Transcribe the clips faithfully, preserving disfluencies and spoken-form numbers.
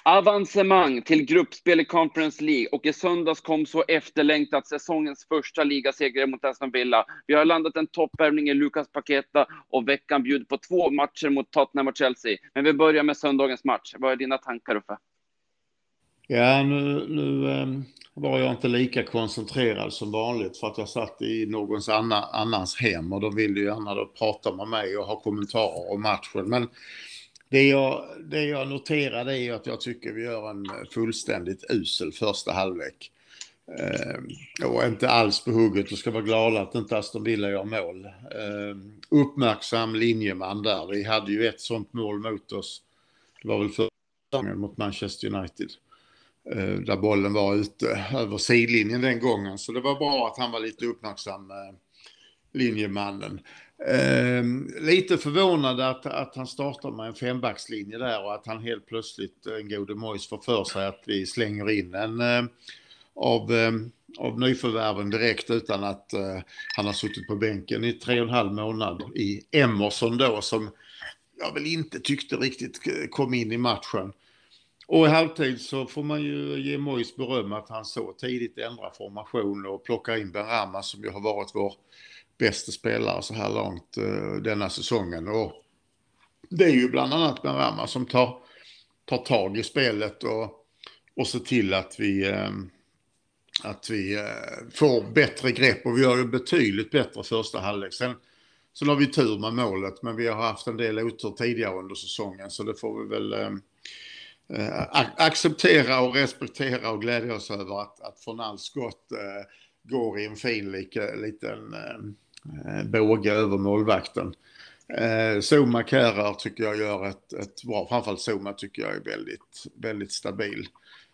Avancemang till gruppspel i Conference League, och i söndags kom så efterlängtat säsongens första ligaseger mot Aston Villa. Vi har landat en toppvärvning i Lucas Paqueta och veckan bjuder på två matcher mot Tottenham och Chelsea. Men vi börjar med söndagens match. Vad är dina tankar, Uffe? Ja, nu, nu ähm, var jag inte lika koncentrerad som vanligt för att jag satt i någons anna, annans hem, och de ville ju gärna då prata med mig och ha kommentarer om matchen. Men det jag, det jag noterade är att jag tycker vi gör en fullständigt usel första halvlek. Eh, och inte alls på hugget, och ska vara glada att inte Aston Villa gör mål. Eh, uppmärksam linjeman där. Vi hade ju ett sånt mål mot oss. Det var väl första gången mot Manchester United. Eh, där bollen var ute över sidlinjen den gången. Så det var bra att han var lite uppmärksam, eh, linjemannen. Eh, lite förvånad att, att han startar med en fembackslinje där, och att han helt plötsligt, en gode Moyes, får för sig att vi slänger in en eh, av, eh, av nyförvärven direkt utan att eh, han har suttit på bänken i tre och en halv månad i Emerson då, som jag väl inte tyckte riktigt kom in i matchen. Och i halvtid så får man ju ge Moyes beröm att han så tidigt ändrar formation och plockar in Benrahma, som ju har varit vår bästa spelare så här långt uh, denna säsongen. Och det är ju bland annat Benrahma som tar, tar tag i spelet och, och ser till att vi, uh, att vi uh, får bättre grepp, och vi har ju betydligt bättre första halvlek. Sen så har vi tur med målet, men vi har haft en del otur tidigare under säsongen, så det får vi väl uh, uh, acceptera och respektera och glädja oss över att, att Fornals skott uh, går i en fin lika, liten uh, båge över målvakten. Uh, Zuma Kehrer tycker jag gör ett, ett bra, framförallt Zuma tycker jag är väldigt, väldigt stabil.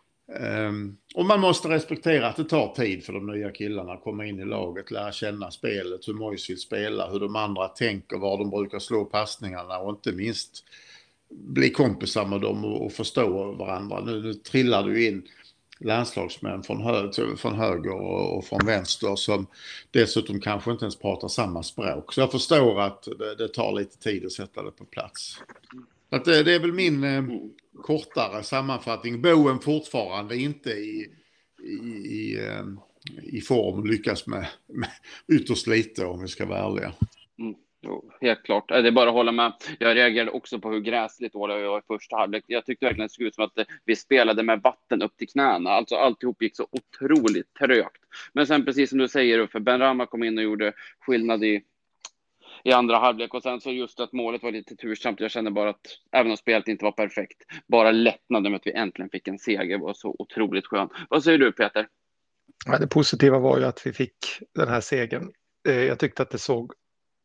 Um, och man måste respektera att det tar tid för de nya killarna att komma in i laget, lära känna spelet, hur Moyes vill spela, hur de andra tänker, var de brukar slå passningarna, och inte minst bli kompisar med dem och, och förstå varandra. Nu, nu trillar du in landslagsmän från, hö- från höger och, och från vänster som dessutom kanske inte ens pratar samma språk. Så jag förstår att det, det tar lite tid att sätta det på plats. Att det, det är väl min eh, kortare sammanfattning. Boen fortfarande inte i, i, i, eh, i form, lyckas med, med ytterst lite, om vi ska vara ärliga. Mm. Jo, helt klart. Det är bara att hålla med. Jag reagerade också på hur gräsligt var det var i första halvlek. Jag tyckte verkligen det såg ut som att vi spelade med vatten upp till knäna. Alltså alltihop gick så otroligt trögt. Men sen precis som du säger, för Benrahma kom in och gjorde skillnad i, i andra halvlek. Och sen så just att målet var lite tursamt. Jag kände bara att även om spelet inte var perfekt, bara lättnaden med att vi äntligen fick en seger var så otroligt skön. Vad säger du, Peter? Ja, det positiva var ju att vi fick den här segern. Jag tyckte att det såg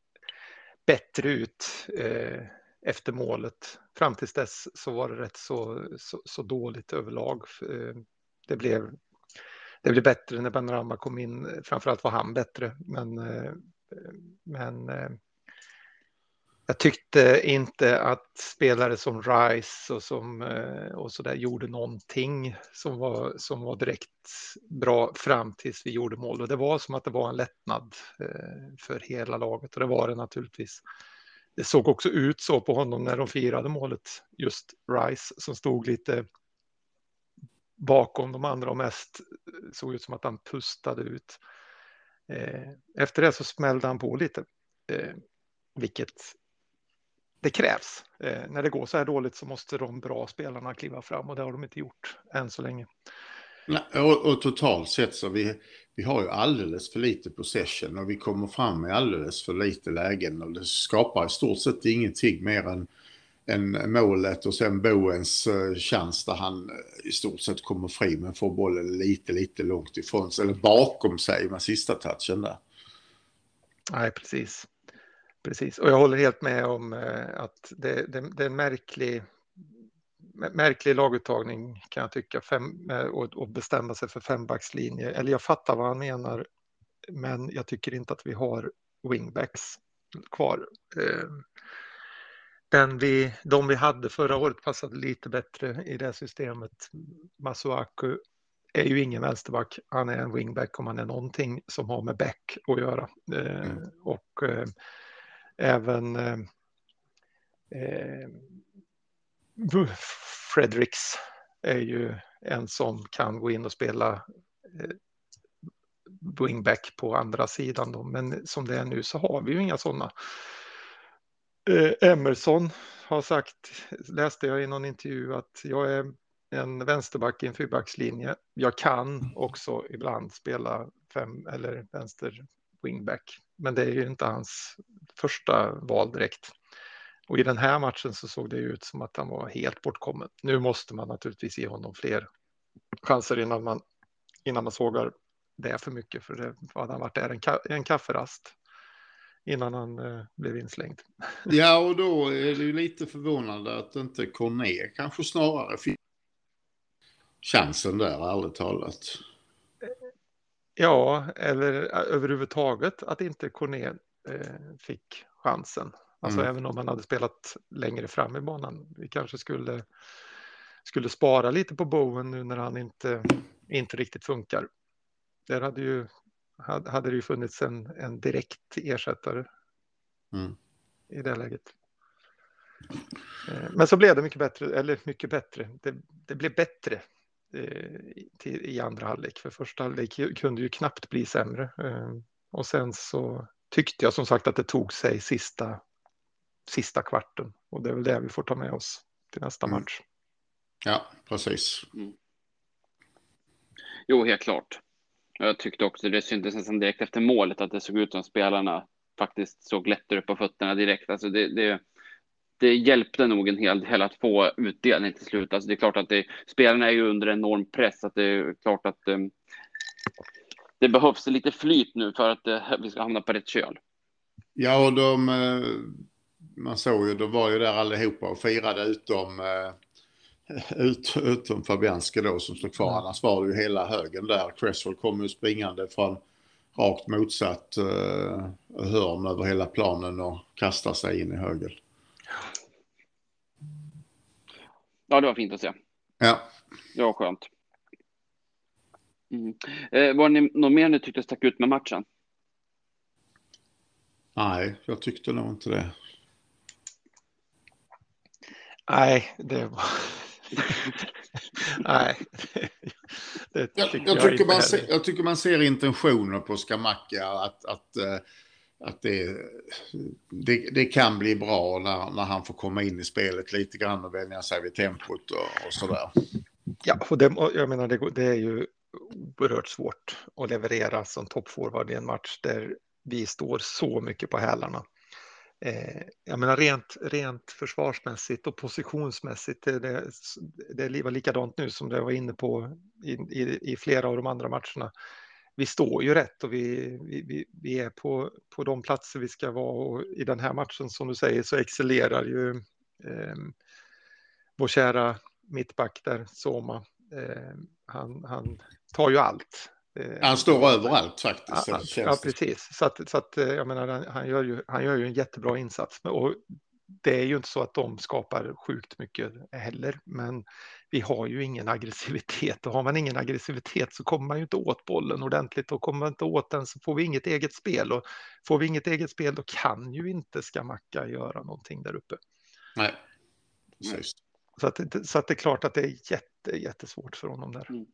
bättre ut eh, efter målet. Fram tills dess så var det rätt så, så, så dåligt överlag. Eh, det, blev, det blev bättre när Benrahma kom in. Framförallt var han bättre. Men, eh, men eh, jag tyckte inte att spelare som Rice och, som, eh, och så där gjorde någonting som var, som var direkt bra fram tills vi gjorde mål. Och det var som att det var en lättnad eh, för hela laget, och det var det naturligtvis. Det såg också ut så på honom när de firade målet, just Rice som stod lite bakom de andra och mest såg ut som att han pustade ut. Eh, efter det så smällde han på lite, eh, vilket det krävs. Eh, när det går så här dåligt så måste de bra spelarna kliva fram, och det har de inte gjort än så länge. Nej, och, och totalt sett så vi, vi har ju alldeles för lite possession, och vi kommer fram med alldeles för lite lägen, och det skapar i stort sett ingenting mer än, än målet och sen Boens uh, chans där han uh, i stort sett kommer fri men får bollen lite lite långt ifrån sig, eller bakom sig med sista touchen där. Nej, precis. Precis, och jag håller helt med om uh, att det, det, det är en märklig märklig laguttagning, kan jag tycka, fem, och, och bestämma sig för fembackslinje. Eller jag fattar vad han menar, men jag tycker inte att vi har wingbacks kvar. Den vi, de vi hade förra året passade lite bättre i det systemet. Masuaku är ju ingen vänsterback, han är en wingback om han är någonting som har med back att göra. Mm. Och eh, även eh, Fredericks är ju en som kan gå in och spela eh, wingback på andra sidan då. Men som det är nu så har vi ju inga sådana. Eh, Emerson har sagt, läste jag i någon intervju, att jag är en vänsterback i en fyrbackslinje. Jag kan också ibland spela fem eller vänster wingback. Men det är ju inte hans första val direkt. Och i den här matchen så såg det ut som att han var helt bortkommen. Nu måste man naturligtvis ge honom fler chanser innan man, innan man sågar det för mycket. För det hade han varit där en, ka- en kafferast innan han eh, blev inslängd. Ja, och då är det ju lite förvånande att inte Corné kanske snarare fick chansen där, ärligt talat. Ja, eller överhuvudtaget att inte Corné eh, fick chansen. Alltså Mm. även om han hade spelat längre fram i banan. Vi kanske skulle, skulle spara lite på Bowen nu när han inte, inte riktigt funkar. Där hade, ju, hade det ju funnits en, en direkt ersättare Mm. i det läget. Eh, men så blev det mycket bättre, eller mycket bättre. Det, det blev bättre eh, till, i andra halvlek. För första halvlek kunde ju knappt bli sämre. Eh, och sen så tyckte jag som sagt att det tog sig sista, sista kvarten. Och det är väl det vi får ta med oss till nästa Mm. match. Ja, precis. Mm. Jo, helt klart. Jag tyckte också det syntes nästan direkt efter målet att det såg ut som spelarna faktiskt såg lättare på fötterna direkt. Alltså det, det, det hjälpte nog en hel del att få utdelning till slut. Alltså det är klart att det, spelarna är ju under enorm press. Att det är klart att um, det behövs lite flyt nu för att uh, vi ska hamna på rätt köl. Ja, och de, man såg ju, de var ju där allihopa och firade utom, ut, utom Fabianski då som stod kvar. Mm. Annars var det ju hela högen där. Cresswell kom ju springande från rakt motsatt uh, hörn över hela planen och kastade sig in i högen. Ja, det var fint att se. Ja. Det var skönt. Mm. Eh, var det något mer ni tyckte stack ut med matchen? Nej, jag tyckte nog inte det. Nej, det var... Nej, det jag, tycker jag, jag, tycker inte man ser, heller. jag tycker man ser intentioner på Scamacca att, att, att det, det, det kan bli bra när, när han får komma in i spelet lite grann och vänja sig vid tempot och, och sådär. Ja, och det, jag menar det, det är ju oerhört svårt att leverera som toppforward i en match där vi står så mycket på hälarna. Eh, jag menar rent, rent försvarsmässigt och positionsmässigt det, det, det var likadant nu som det var inne på i, i, i flera av de andra matcherna. Vi står ju rätt och vi, vi, vi är på, på de platser vi ska vara, och i den här matchen som du säger så excellerar ju eh, vår kära mittback där, Soma. Eh, han, han tar ju allt. Han står överallt faktiskt. Ja, ja precis. Så att, så att jag menar, han, han, gör ju, han gör ju en jättebra insats. Och det är ju inte så att de skapar sjukt mycket heller. Men vi har ju ingen aggressivitet. Och har man ingen aggressivitet så kommer man ju inte åt bollen ordentligt. Och kommer man inte åt den så får vi inget eget spel. Och får vi inget eget spel då kan ju inte Scamacca göra någonting där uppe. Nej, precis. Så att, så att det är klart att det är jätte, jättesvårt för honom där. Mm.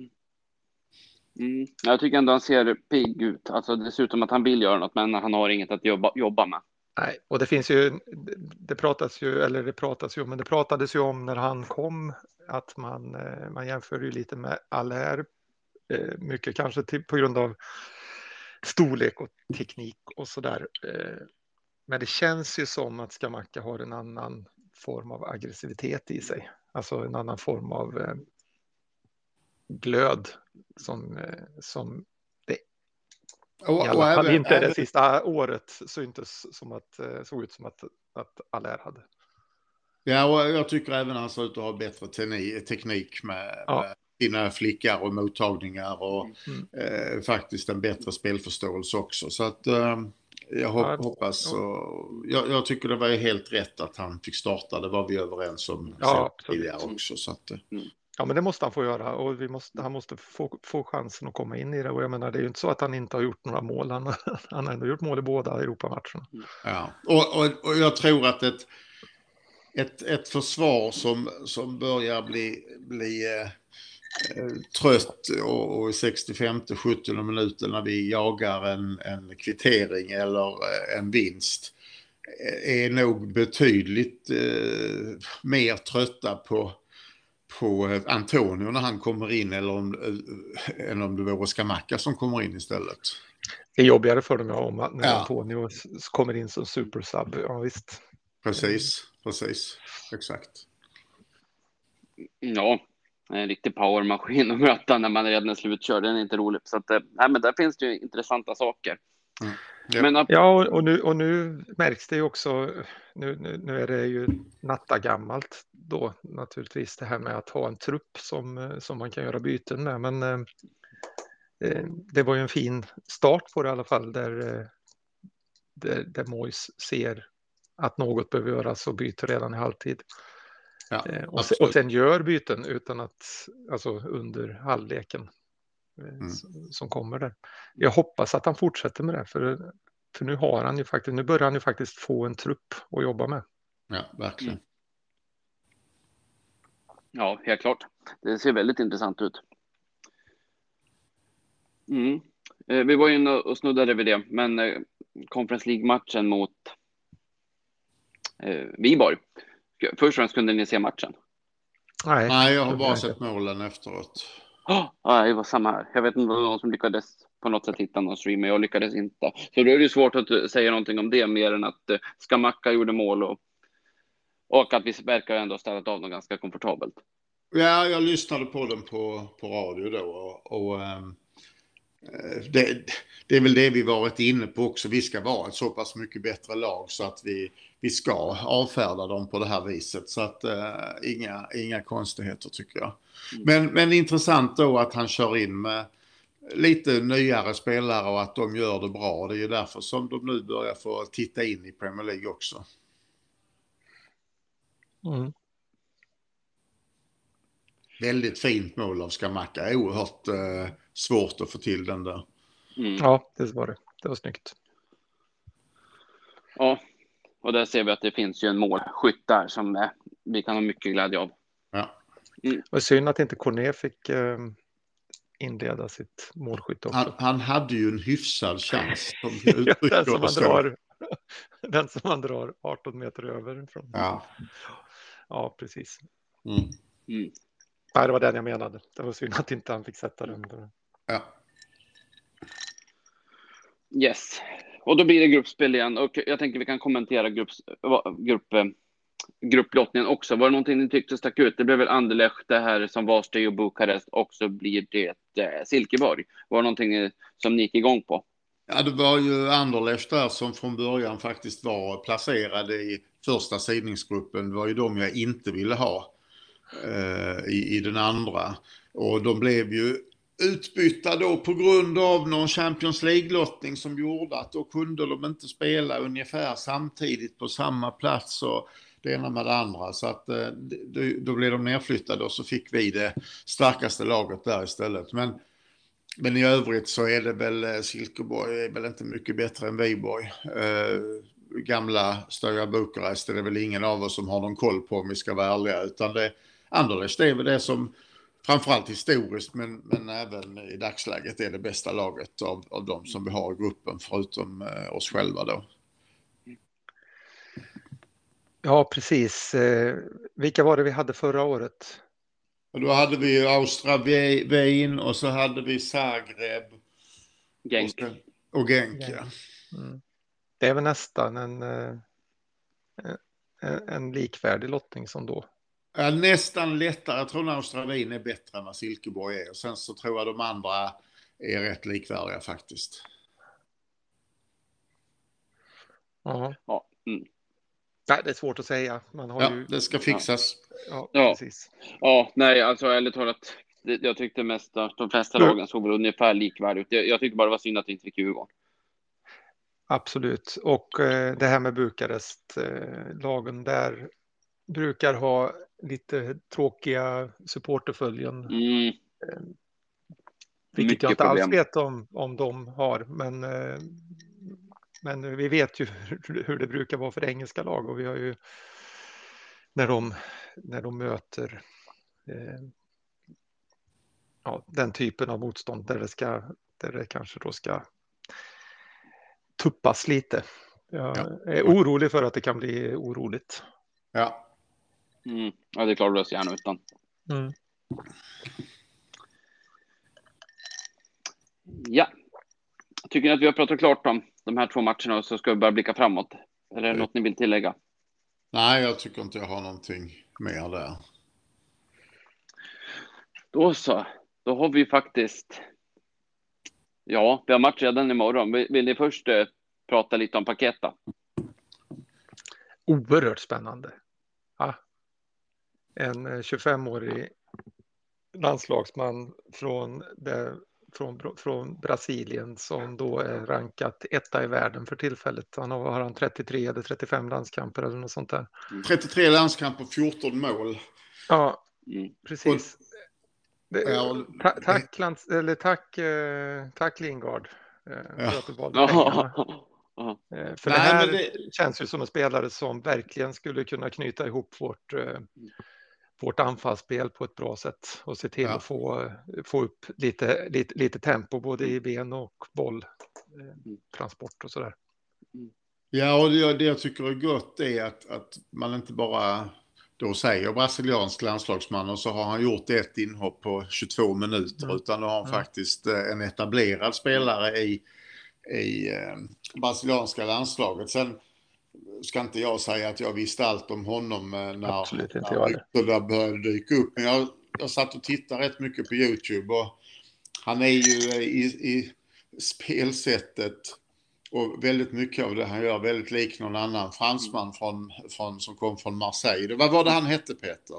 Mm. Jag tycker ändå han ser pigg ut. Alltså det ser ut som att han vill göra något, men han har inget att jobba, jobba med. Nej, och det finns ju, det pratas ju, eller det pratas ju, men det pratades ju om när han kom att man, man jämför ju lite med Allaire. Mycket kanske till, på grund av storlek och teknik och sådär. Men det känns ju som att Scamacca har en annan form av aggressivitet i sig. Alltså en annan form av glöd som, som det och, i alla fall även, inte även, det sista året syntes som att, såg ut som att, att Allaire hade. Ja, och jag tycker även han ser ut att ha bättre teknik med, Ja. med sina flickar och mottagningar och mm. eh, faktiskt en bättre spelförståelse också. Så att eh, jag hop, Ja, hoppas ja. och jag, jag tycker det var helt rätt att han fick starta. Det var vi överens om ja, tidigare också. Så att, mm. Ja, men det måste han få göra och vi måste, han måste få, få chansen att komma in i det. Och jag menar, det är ju inte så att han inte har gjort några mål. Han, han har ändå gjort mål i båda Europamatcherna. Ja, och, och, och jag tror att ett, ett, ett försvar som, som börjar bli, bli eh, trött och, och i sextiofemte sjuttionde minuten när vi jagar en, en kvittering eller en vinst är nog betydligt eh, mer trötta på, på Antonio när han kommer in eller om, eh, än om det vore Scamacca som kommer in istället. Det är jobbigare för dem om när Ja. Antonio kommer in som supersub. Ja, visst. Precis, precis, exakt. Ja, en riktig powermaskin att möta när man redan är slutkörd. Den är inte rolig. Så att, nej, men där finns det ju intressanta saker. Mm. Ja. Men, Ja, och nu, och nu märks det ju också, nu, nu, nu är det ju nattagammalt då naturligtvis det här med att ha en trupp som, som man kan göra byten med. Men eh, det var ju en fin start på det i alla fall där, eh, där, där Moyes ser att något behöver göras och byter redan i halvtid. Ja, eh, och, se, och sen gör byten utan att, alltså under halvleken eh, Mm. som, som kommer där. Jag hoppas att han fortsätter med det för För nu har han ju faktiskt, nu börjar han ju faktiskt få en trupp att jobba med. Ja, verkligen. Mm. Ja, helt klart. Det ser väldigt intressant ut. Mm. Eh, vi var ju inne och snuddade vid det, men eh, Conference League-matchen mot eh, Viborg. Först och främst kunde ni se matchen? Nej, Nej, jag har kunde bara jag sett inte. målen efteråt. Ja, det var samma här. Jag vet inte om det var någon som lyckades på något sätt hitta någon stream, men jag lyckades inte. Så då är det svårt att säga någonting om det mer än att eh, Scamacca gjorde mål och, och att vi verkar ändå ha ställt av dem ganska komfortabelt. Ja, jag lyssnade på den på, på radio då och, och ähm, det, det är väl det vi varit inne på också. Vi ska vara ett så pass mycket bättre lag så att vi, vi ska avfärda dem på det här viset. Så att äh, inga, inga konstigheter tycker jag. Mm. Men, men intressant då att han kör in med lite nyare spelare och att de gör det bra. Det är ju därför som de nu börjar få titta in i Premier League också. Mm. Väldigt fint mål av Scamacca. Oerhört eh, svårt att få till den där. Mm. Ja, det var det. Det var snyggt. Ja, och där ser vi att det finns ju en målskytt där som eh, vi kan ha mycket glädje av. Ja. Mm. Och synd att inte Corné fick eh, inleda sitt målskytte också. Han, han hade ju en hyfsad chans. Som Ja, den, som och man så. drar, den som man drar arton meter över. Från. Ja. Ja, precis. Mm. Mm. Nej, det var den jag menade. Det var synd att inte han fick sätta den. Ja. Yes. Och då blir det gruppspel igen. Och jag tänker vi kan kommentera grupps, grupp, grupplottningen också. Var det någonting ni tyckte stack ut? Det blev väl Anderlecht det här som var Stay och Bukarest. Och så blir det eh, Silkeborg. Var det någonting som ni gick igång på? Ja, det var ju Anderlecht där som från början faktiskt var placerade i första sidningsgruppen. Det var ju de jag inte ville ha eh, i, i den andra. Och de blev ju utbytta då på grund av någon Champions League-lottning som gjorde att då kunde de inte spela ungefär samtidigt på samma plats och det ena med det andra. Så att eh, då blev de nedflyttade och så fick vi det starkaste laget där istället. Men Men i övrigt så är det väl Silkeborg är väl inte mycket bättre än Viborg. Eh, gamla Stöja Bukarest är det väl ingen av oss som har någon koll på om vi ska vara ärliga. Utan det, Anderlecht är väl det som framförallt historiskt men, men även i dagsläget är det bästa laget av, av de som vi har i gruppen förutom eh, oss själva då. Ja, precis. Eh, vilka var det vi hade förra året? Och då hade vi Austria Wien och så hade vi Zagreb. Genk. Och, och Genk, Genk. ja. Mm. Det är väl nästan en, en, en likvärdig lottning som då. Ja, nästan lättare. Jag tror att Austria Wien är bättre än vad Silkeborg är. Och sen så tror jag de andra är rätt likvärdiga faktiskt. Ja. Ja. Mm. Nej, det är svårt att säga. Man har Ja, ju... det ska fixas. Ja, Ja. precis. Ja, nej, alltså ärligt talat. det- Jag tyckte mest att de flesta Mm. lagen såg väl ungefär likvärdiga ut. Jag, jag tyckte bara det var synd att det inte fick Djurgården. Absolut. Och eh, det här med Bukarest, eh, lagen där brukar ha lite tråkiga supporterföljen. Mm. Vilket Mycket jag inte problem. alls vet om, om de har. Men, eh, men vi vet ju hur, hur det brukar vara för engelska lag. Och vi har ju när de, när de möter eh, ja, den typen av motstånd där det, ska, där det kanske då ska tuppas lite. Jag Ja. är orolig för att det kan bli oroligt. Ja. Mm. Ja, det är klart, lös gärna utan. Mm. Ja. Tycker ni att vi har pratat klart om de här två matcherna och så ska vi bara blicka framåt? Eller är det något ni vill tillägga? Nej, jag tycker inte jag har någonting mer där. Då så. Då har vi faktiskt... Ja, vi har match redan imorgon. Vill, vill ni först eh, prata lite om Paqueta? Oerhört spännande. Ja. En tjugofemårig landslagsman från, det, från, från Brasilien som då är rankat etta i världen för tillfället. Han har, har han trettiotre eller trettiofem landskamper eller något sånt där. Mm. trettiotre landskamper, fjorton mål. Ja, Mm. precis. Det, Ja, ta, tack, lands, eller tack, eh, tack Lingard eh, Ja. för att du valde pengarna. Ja. Eh, för Nej, det här men det- känns ju som en spelare som verkligen skulle kunna knyta ihop vårt, eh, vårt anfallsspel på ett bra sätt och se till Ja. att få, få upp lite, lite, lite tempo både i ben och boll, eh, transport och sådär. Ja, och det, det jag tycker är gott är att, att man inte bara då säger brasiliansk landslagsman och så har han gjort ett inhopp på tjugotvå minuter Mm. utan då har han Mm. faktiskt eh, en etablerad spelare i, i eh, brasilianska landslaget. Sen ska inte jag säga att jag visste allt om honom eh, när, Absolut inte när jag heller. det där började dyka upp. Men jag, jag satt och tittade rätt mycket på YouTube och han är ju eh, i, i spelsättet och väldigt mycket av det han gör väldigt lik någon annan fransman från, från, som kom från Marseille. Vad var det han hette, Peter?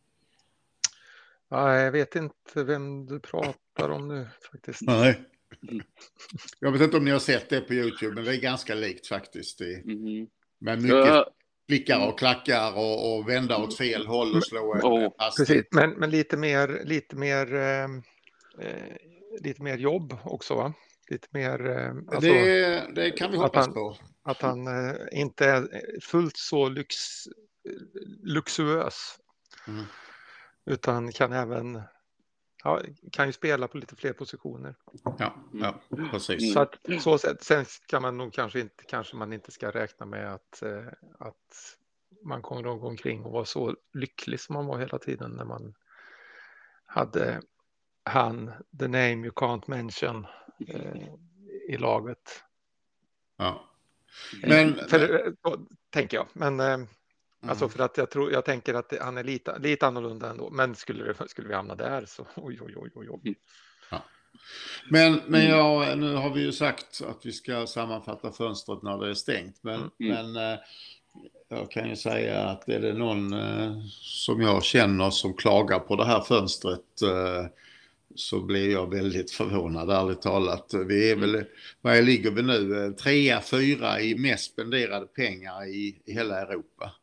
Ja, jag vet inte vem du pratar om nu faktiskt. Nej. Jag vet inte om ni har sett det på YouTube, men det är ganska likt faktiskt. I, Mm. med mycket Ja. flickar och klackar och, och vända åt fel håll och slå en Oh, passning. Precis, men, men lite mer, lite mer, eh, eh, lite mer jobb också, va? Lite mer, eh, alltså, det, det kan vi hoppas han, på. att han eh, inte är fullt så lyx, luxuös, Mm. utan kan även, ja, kan ju spela på lite fler positioner. Ja, ja, precis. Så att så sätt, sen ska man nog kanske inte, kanske man inte ska räkna med att, eh, att man kommer att gå omkring och vara så lycklig som man var hela tiden när man hade han, the name you can't mention, eh, i laget. Ja. Men, eh, för, eh, tänker jag, men eh, mm. alltså för att jag tror, jag tänker att han är lite, lite annorlunda ändå, men skulle, det, skulle vi hamna där så oj, oj, oj, oj, oj. Ja. Men, men ja, nu har vi ju sagt att vi ska sammanfatta fönstret när det är stängt. Men, Mm. men eh, jag kan ju säga att är det någon eh, som jag känner som klagar på det här fönstret eh, så blir jag väldigt förvånad, ärligt talat. Vi är väl, vad ligger vi nu? Trea, fyra i mest spenderade pengar i, i hela Europa.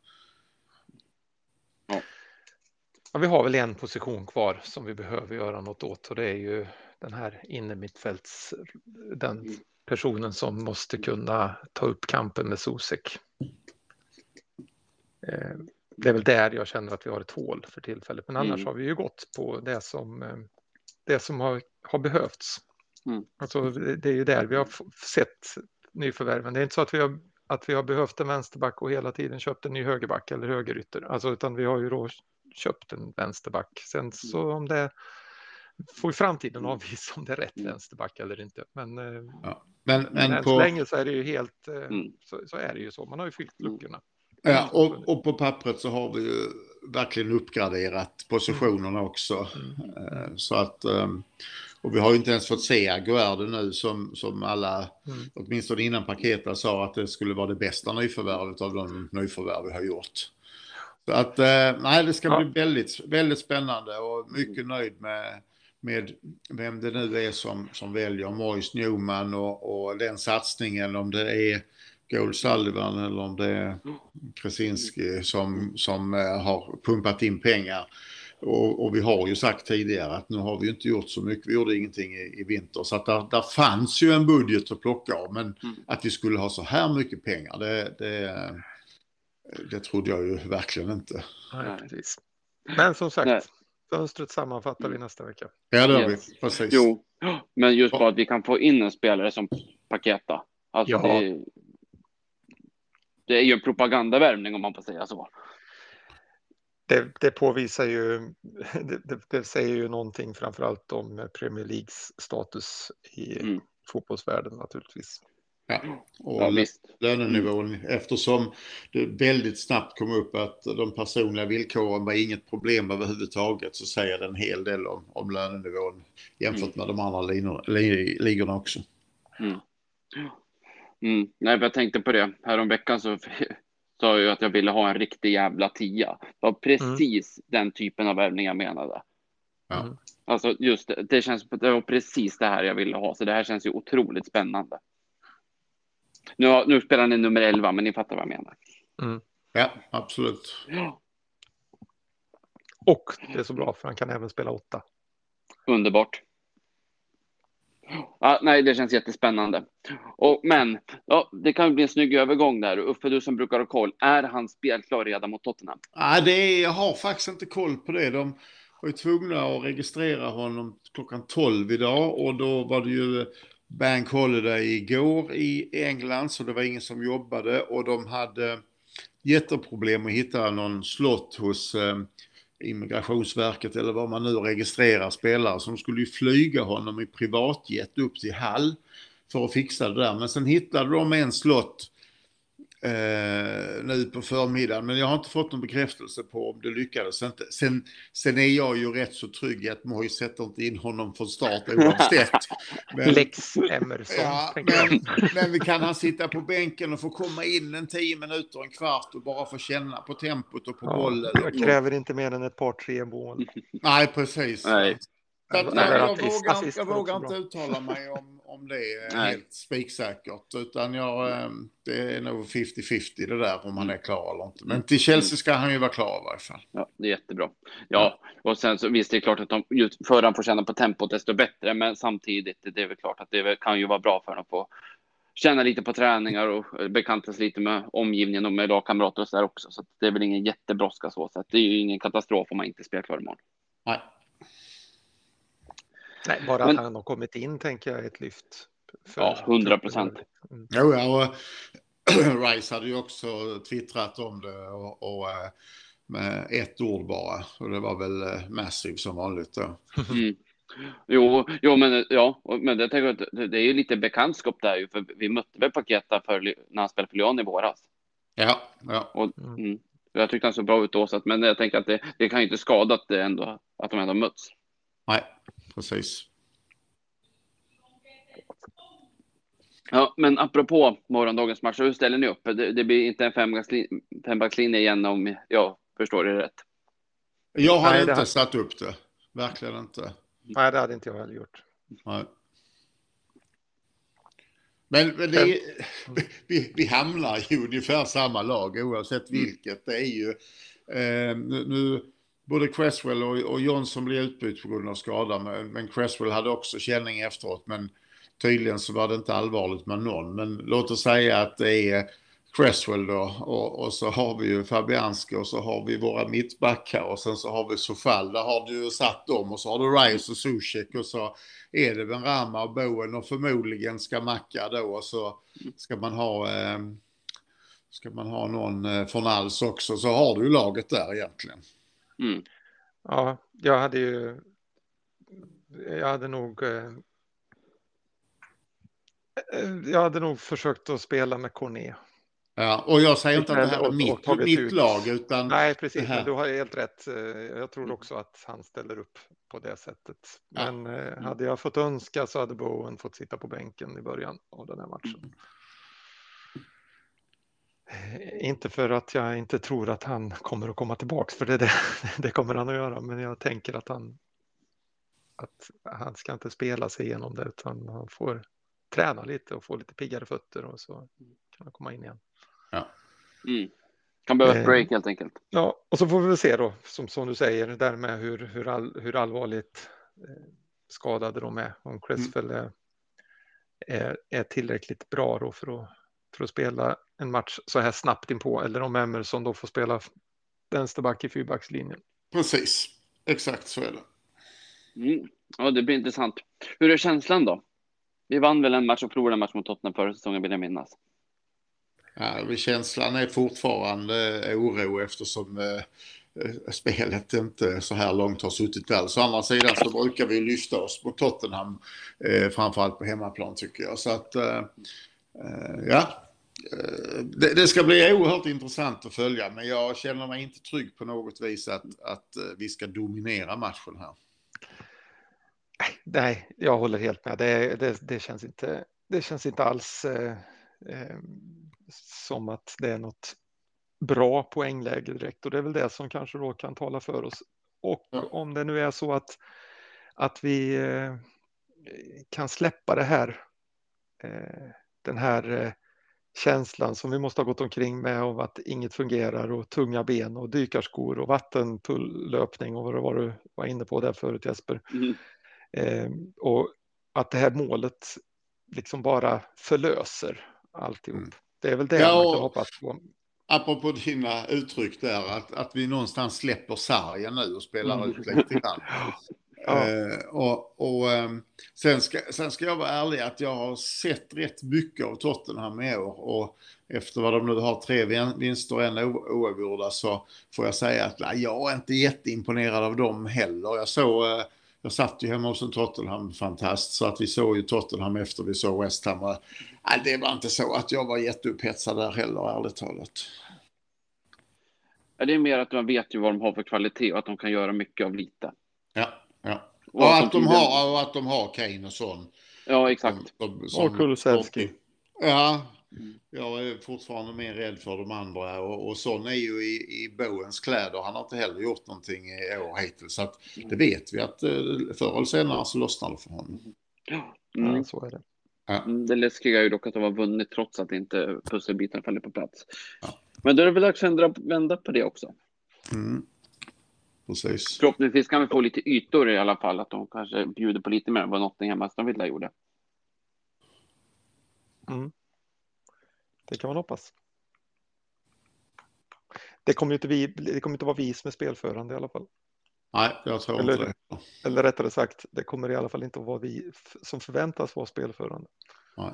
Ja. Ja, vi har väl en position kvar som vi behöver göra något åt och det är ju den här innermittfälts, den personen som måste kunna ta upp kampen med Sosek. Eh, det är väl där jag känner att vi har ett hål för tillfället, men annars mm. har vi ju gått på det som, det som har, har behövts. Mm. Alltså, det är ju där vi har sett nyförvärven. Det är inte så att vi har, att vi har behövt en vänsterback och hela tiden köpt en ny högerback eller högerytter. Alltså, utan vi har ju då köpt en vänsterback. Sen så om det får i framtiden avvisa om det är rätt vänsterback eller inte. Men, ja. men, men, men än på... så länge så är det ju helt mm. så, så är det ju så. Man har ju fyllt luckorna. Ja, och, och på pappret så har vi ju verkligen uppgraderat positionerna också. Mm. Så att, och vi har ju inte ens fått se Aguero nu som, som alla, mm. åtminstone innan paketet sa att det skulle vara det bästa nyförvärvet av de nyförvärv vi har gjort. Så att, nej, det ska ja. bli väldigt, väldigt spännande och mycket nöjd med, med vem det nu är som, som väljer Moise Newman och, och den satsningen, om det är Gold Sullivan eller om det är Krasinski som, som har pumpat in pengar. Och, och vi har ju sagt tidigare att nu har vi inte gjort så mycket, vi gjorde ingenting i, i vinter. Så att där, där fanns ju en budget att plocka av, men mm. att vi skulle ha så här mycket pengar, det, det, Det trodde jag ju verkligen inte. Nej, precis. Men som sagt, Nej. fönstret sammanfattar vi nästa vecka. Ja, det har Yes. vi. Precis. Jo, men just Ja. bara att vi kan få in en spelare som Paqueta. Alltså Ja. det, det är ju en propagandavärvning om man får säga så. Det, det påvisar ju, det, det, det säger ju någonting framförallt om Premier Leagues status i Mm. fotbollsvärlden naturligtvis. Ja, och Ja, lö- visst. lönenivån, mm. eftersom det väldigt snabbt kom upp att de personliga villkoren var inget problem överhuvudtaget, så säger det en hel del om, om lönenivån jämfört Mm. med de andra linor, li, ligorna också. Mm. Mm. Nej, jag tänkte på det. Häromveckan så sa jag ju att jag ville ha en riktig jävla tia. Det var precis mm. den typen av värvning jag menade. Ja. Mm. Alltså just det, det känns, det var precis det här jag ville ha. Så det här känns ju otroligt spännande. Nu, nu spelar ni nummer elva, men ni fattar vad jag menar. Mm. Ja, absolut. Ja. Och det är så bra för han kan även spela åtta. Underbart. Ja, nej, det känns jättespännande. Och, men ja, det kan bli en snygg övergång där. Uffe, du som brukar ha koll. Är han spelklar redan mot Tottenham? Ja, det är, jag har faktiskt inte koll på det. De var ju tvungna att registrera honom klockan tolv idag. Och då var det ju Bank Holiday igår i England. Så det var ingen som jobbade. Och de hade jätteproblem att hitta någon slott hos eh, Immigrationsverket eller vad man nu registrerar spelare, som skulle ju flyga honom i privatjet upp till Hall för att fixa det där. Men sen hittade de en slott eh, nu på förmiddagen, men jag har inte fått någon bekräftelse på om det lyckades inte. Sen, sen är jag ju rätt så trygg att Moy sätter inte in honom från start oavsett. Men, Lex Emerson. ja, men, men vi kan han sitta på bänken och få komma in en tio minuter, en kvart och bara få känna på tempot och på Ja, bollen. jag kräver inte mer än ett par, tre mål. Nej, precis. Nej. Så att, Eller jag, jag assist, vågar, assist jag var vågar också inte uttala mig om, om det är Nej. helt spiksäkert, utan jag, det är nog femtio femtio det där om han är klar eller inte. Men till Chelsea ska han ju vara klar i varje fall. Ja, det är jättebra. Ja, och sen så visst, det är klart att de, just för han får känna på tempot desto bättre, men samtidigt det är väl klart att det kan ju vara bra för honom att få känna lite på träningar och bekantas lite med omgivningen och med lagkamrater och så där också. Så det är väl ingen jättebrådska så, så att det är ju ingen katastrof om man inte spelar klar imorgon. Nej. Nej, bara Men, att han har kommit in tänker jag är ett lyft. För ja, hundra procent. Mm. Jo, ja, och Rice hade ju också twittrat om det och, och med ett ord bara. Och det var väl massiv som vanligt då. Mm. Jo, jo, men ja, men det, tänker jag, det, det är ju lite bekantskap där ju, för vi mötte väl Paqueta för, när han spelade för Lyon i våras. Ja, ja. Och, mm, jag tyckte han så bra ut då, så att, men jag tänker att det, det kan ju inte skada att, det ändå, att de ändå möts. Nej, precis. Ja, men apropå morgondagens match, hur ställer ni upp? Det, det blir inte en fembackslinje igen om jag förstår det rätt. Jag hade Nej, inte hade... satt upp det. Verkligen inte. Nej, det hade inte jag heller gjort. Nej. Men, men det är, vi, vi hamnar i ungefär samma lag oavsett vilket. Det är ju eh, nu, nu både Cresswell och, och Johnson blev utbytt på grund av skada, men, men Cresswell hade också känning efteråt, men tydligen så var det inte allvarligt med någon. Men låt oss säga att det är Cresswell då, och, och så har vi ju Fabianski och så har vi våra mittbackar och sen så har vi Sofall, där har du ju satt dem, och så har du Rice och Zuzek och så är det Benrahma och Bowen och förmodligen ska Macka då, och så ska man ha eh, ska man ha någon eh, från Alls också, så har du ju laget där egentligen. Mm. Ja, jag hade ju jag hade nog eh, jag hade nog försökt att spela med Corné. Ja, och jag säger inte att det här är och, mitt, och mitt ut. lag, utan nej, precis, men du har helt rätt. Jag tror också att han ställer upp på det sättet. Men ja. hade jag fått önska så hade Bowen fått sitta på bänken i början av den här matchen. Mm. Inte för att jag inte tror att han kommer att komma tillbaks, för det, det, det kommer han att göra, men jag tänker att han att han ska inte spela sig igenom det, utan han får träna lite och få lite piggare fötter, och så kan han komma in igen. Ja. Mm. Kan behöva ett break helt enklt. Ja, och så får vi väl se då, som, som du säger, där med hur, hur, all, hur allvarligt eh, skadade de är. Om Cresswell är, är, är tillräckligt bra då för att för att spela en match så här snabbt inpå, eller om Emerson då får spela vänsterback i fyrbackslinjen. Precis, exakt så är det. Mm. Ja, det blir intressant. Hur är känslan då? Vi vann väl en match och förlorade en match mot Tottenham förra säsongen, vill jag minnas. Ja, känslan är fortfarande oro eftersom eh, spelet inte så här långt har suttit väl. Så å andra sidan så brukar vi lyfta oss mot Tottenham, eh, framförallt på hemmaplan tycker jag. Så att, eh, ja, eh, det, det ska bli oerhört intressant att följa, men jag känner mig inte trygg på något vis att, att eh, vi ska dominera matchen här. Nej, jag håller helt med. Det, det, det, känns, inte, det känns inte alls eh, eh, som att det är något bra poängläge direkt, och det är väl det som kanske då kan tala för oss. Och Ja. om det nu är så att, att vi eh, kan släppa det här, eh, den här eh, känslan som vi måste ha gått omkring med av att inget fungerar och tunga ben och dykarskor och vattenpullöpning och vad det var du var inne på där förut, Jesper. Mm. Eh, och att det här målet liksom bara förlöser alltihop. Mm. Det är väl det ja, man kan hoppas på. Apropå dina uttryck där, att, att vi någonstans släpper sargen nu och spelar mm. ut lite grann. Ja. Uh, och, och um, sen, ska, sen ska jag vara ärlig att jag har sett rätt mycket av Tottenham i år, och efter vad de nu har tre vinster och en oavgjorda, så får jag säga att nej, jag är inte jätteimponerad av dem heller. Jag såg uh, Jag satt ju hemma hos en Tottenham-fantast, så att vi såg ju Tottenham efter vi såg West Ham. Och, nej, det var inte så att jag var jätteupphetsad där heller, ärligt talat. Ja, det är mer att man vet ju vad de har för kvalitet och att de kan göra mycket av lite. Ja, ja. Och, och att, att de de har, och att de har Kane och sån. Ja, exakt. Som, som, och Kulusevski. Ja, jag är fortfarande mer rädd för de andra, och, och sån är ju i, i Bowens kläder. Han har inte heller gjort någonting i år hittills, så att det vet vi att förr eller senare så lossnar det för honom. Mm. Ja, så är det. Ja. Det läskiga är ju dock att de har vunnit trots att inte pusselbiten faller på plats. Ja. Men då är det väl dags att vända på det också. Mm. Precis. Förhoppningsvis kan vi få lite ytor i alla fall, att de kanske bjuder på lite mer än vad Nottingham Aston Villa gjorde. Mm. Det kan man hoppas. Det kommer ju inte, vi, det kommer inte vara vi som är spelförande i alla fall. Nej, jag tror eller, inte det. Eller rättare sagt, det kommer i alla fall inte att vara vi som förväntas vara spelförande. Nej.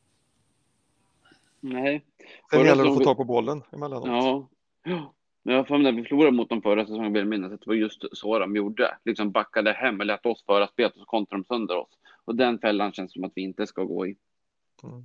Nej. Sen gäller det att få vi... ta på bollen emellanåt. Ja. Ja. Men jag får när vi förlorade mot dem förra säsongen, vill minnas att det var just så de gjorde. Liksom backade hem eller lät oss föra spelet och så kontrade de sönder oss. Och den fällan känns som att vi inte ska gå i. Mm.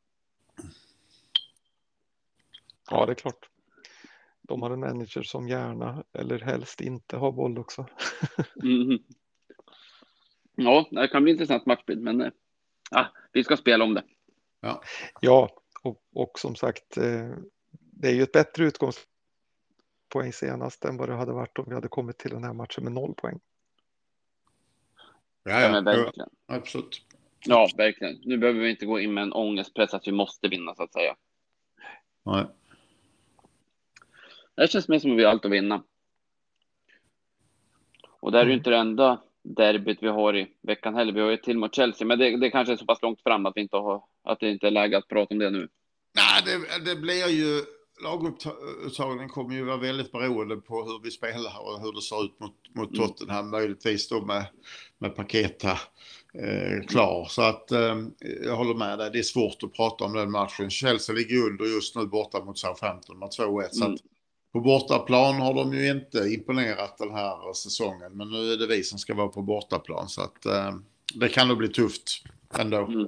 Ja, det är klart. De har en manager som gärna eller helst inte har boll också. Mm. Ja, det kan bli intressant matchbild, men äh, vi ska spela om det. Ja, ja och, och som sagt, det är ju ett bättre utgångspoäng senast än vad det hade varit om vi hade kommit till den här matchen med noll poäng. Ja, ja. Ja, men verkligen. Ja, absolut. Ja, verkligen. Nu behöver vi inte gå in med en ångestpress att vi måste vinna, så att säga. Nej. Det känns mer som att vi har allt att vinna. Och det är ju Mm. inte det enda derbyt vi har i veckan heller. Vi har ju till mot Chelsea, men det, det kanske är så pass långt fram att, vi inte har, att det inte är läge att prata om det nu. Nej, det, det blir ju... Lagupptagningen kommer ju vara väldigt beroende på hur vi spelar och hur det ser ut mot, mot Tottenham. Mm. Möjligtvis då med, med Paketa eh, klar. Så att eh, jag håller med dig. Det är svårt att prata om den matchen. Chelsea ligger under just nu borta mot Southampton med två ett. Så att på bortaplan har de ju inte imponerat den här säsongen. Men nu är det vi som ska vara på bortaplan. Så att eh, det kan nog bli tufft ändå. Mm.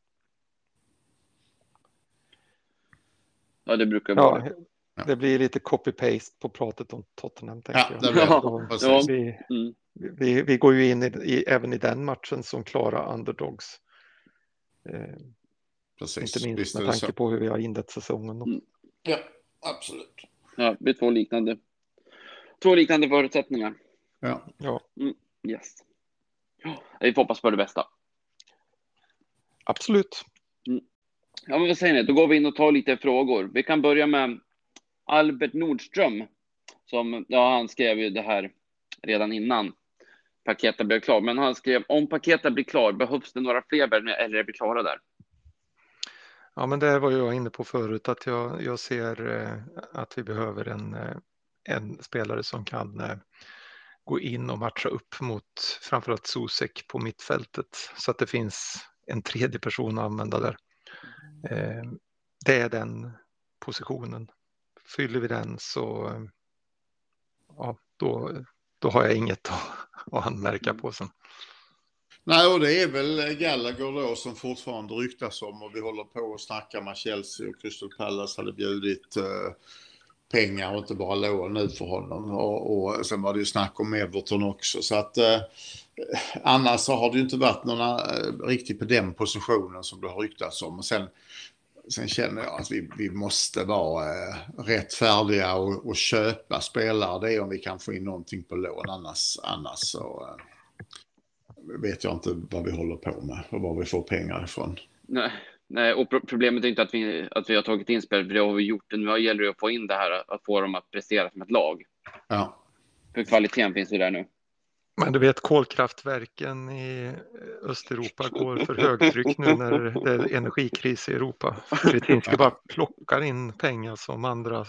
Ja, det brukar ja, vara. Det blir lite copy-paste på pratet om Tottenham, tänker ja, jag. Det blir ja, ja. vi, mm. vi, vi går ju in i, i, även i den matchen som klara underdogs. Eh, Precis. Inte minst Visst med tanke på hur vi har inlett säsongen. Mm. Ja, absolut. Ja, det blir två liknande, två liknande förutsättningar. Ja. ja. Mm. Yes. Vi får hoppas på det bästa. Absolut. Mm. Ja, men vad säger ni? Då går vi in och tar lite frågor. Vi kan börja med Albert Nordström. Som, ja, han skrev ju det här redan innan Paketa blev klar. Men han skrev, om Paketa blir klar, behövs det några fler värvningar eller är vi klara där? Ja, men det var jag inne på förut, att jag, jag ser eh, att vi behöver en, eh, en spelare som kan eh, gå in och matcha upp mot framförallt Zuzek på mittfältet, så att det finns en tredje person att använda där. Eh, det är den positionen. Fyller vi den så eh, ja, då, då har jag inget att, att anmärka på sen. Nej, och det är väl Gallagher då som fortfarande ryktas om, och vi håller på att snacka med Chelsea och Crystal Palace hade bjudit eh, pengar och inte bara lån nu för honom, och, och sen var det ju snack om Everton också, så att eh, annars så har det ju inte varit någon eh, riktigt på den positionen som det har ryktats om. Och sen, sen känner jag att vi, vi måste vara eh, rättfärdiga och, och köpa spelare, det är om vi kan få in någonting på lån, annars, annars så eh, vet jag inte vad vi håller på med och var vi får pengar ifrån. Nej, nej, och problemet är inte att vi, att vi har tagit in spel, för det har vi gjort. Nu gäller det att få in det här, att få dem att prestera som ett lag. Ja. För kvaliteten finns ju där nu. Men du vet, kolkraftverken i Östeuropa går för högtryck nu när det är energikris i Europa. Kretinsky bara plockar in pengar som andra,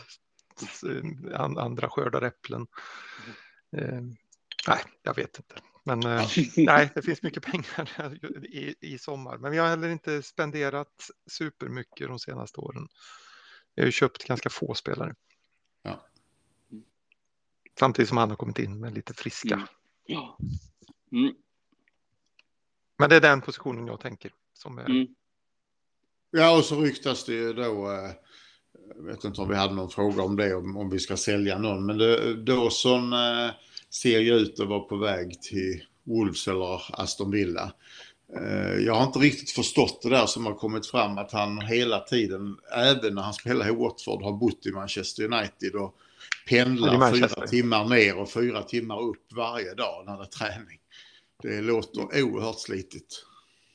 andra skördar äpplen. Eh, nej, jag vet inte. Men eh, nej, det finns mycket pengar i, i sommar. Men vi har heller inte spenderat supermycket de senaste åren. Vi har ju köpt ganska få spelare. Ja. Samtidigt som han har kommit in med lite friska. Mm. Ja. Mm. Men det är den positionen jag tänker. Som är... Mm. Ja, och så ryktas det ju då, eh, jag vet inte om vi hade någon fråga om det, om, om vi ska sälja någon, men det, Dawson eh, ser ju ut att vara på väg till Wolves eller Aston Villa. Eh, jag har inte riktigt förstått det där som har kommit fram, att han hela tiden, även när han spelar i Watford, har bott i Manchester United och pendlar fyra timmar ner och fyra timmar upp varje dag när det är träning. Det låter oerhört slitigt.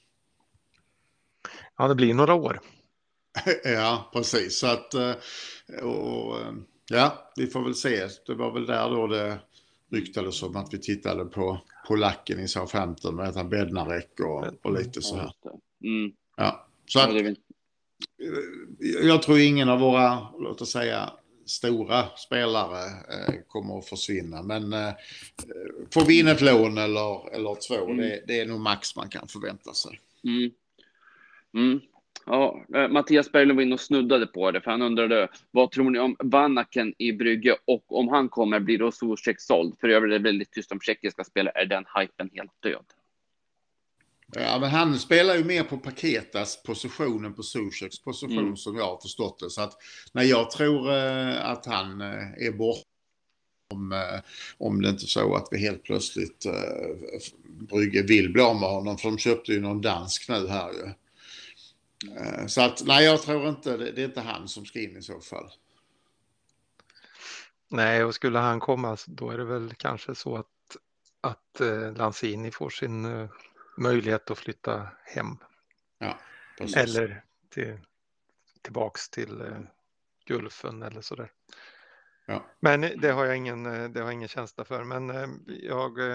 Ja, det blir några år. Ja, precis. Så att, och, ja, vi får väl se. Det var väl där då det ryktades om att vi tittade på polacken i Southampton med han Bednarek och, och lite så här. Mm. Ja, så att, jag tror ingen av våra, låt oss säga, stora spelare eh, kommer att försvinna, men eh, får vi in ett lån eller, eller två, mm. det, det är nog max man kan förvänta sig. Mm. Mm. Ja, Mattias Berglund var in och snuddade på det, för han undrade, vad tror ni om Vanaken i Brygge, och om han kommer blir då Zuzek såld? För övrigt är det väldigt tyst om tjeckiska spelare, är den hypen helt död? Ja, men han spelar ju mer på Paketas positionen, på Zuzeks position, mm. som jag har förstått det. Så att när jag tror eh, att han eh, är bort, om, eh, om det inte är så att vi helt plötsligt eh, Brygge vill bli av med honom, för de köpte ju någon dansk nu här ju. Eh, så att nej, jag tror inte, det, det är inte han som ska in i så fall. Nej, och skulle han komma, då är det väl kanske så att, att eh, Lanzini får sin eh, möjlighet att flytta hem. Ja, precis. Eller till, tillbaks till eh, Gulfen eller sådär. Ja. Men det har jag ingen, det har jag ingen känsla för. Men eh, jag, eh,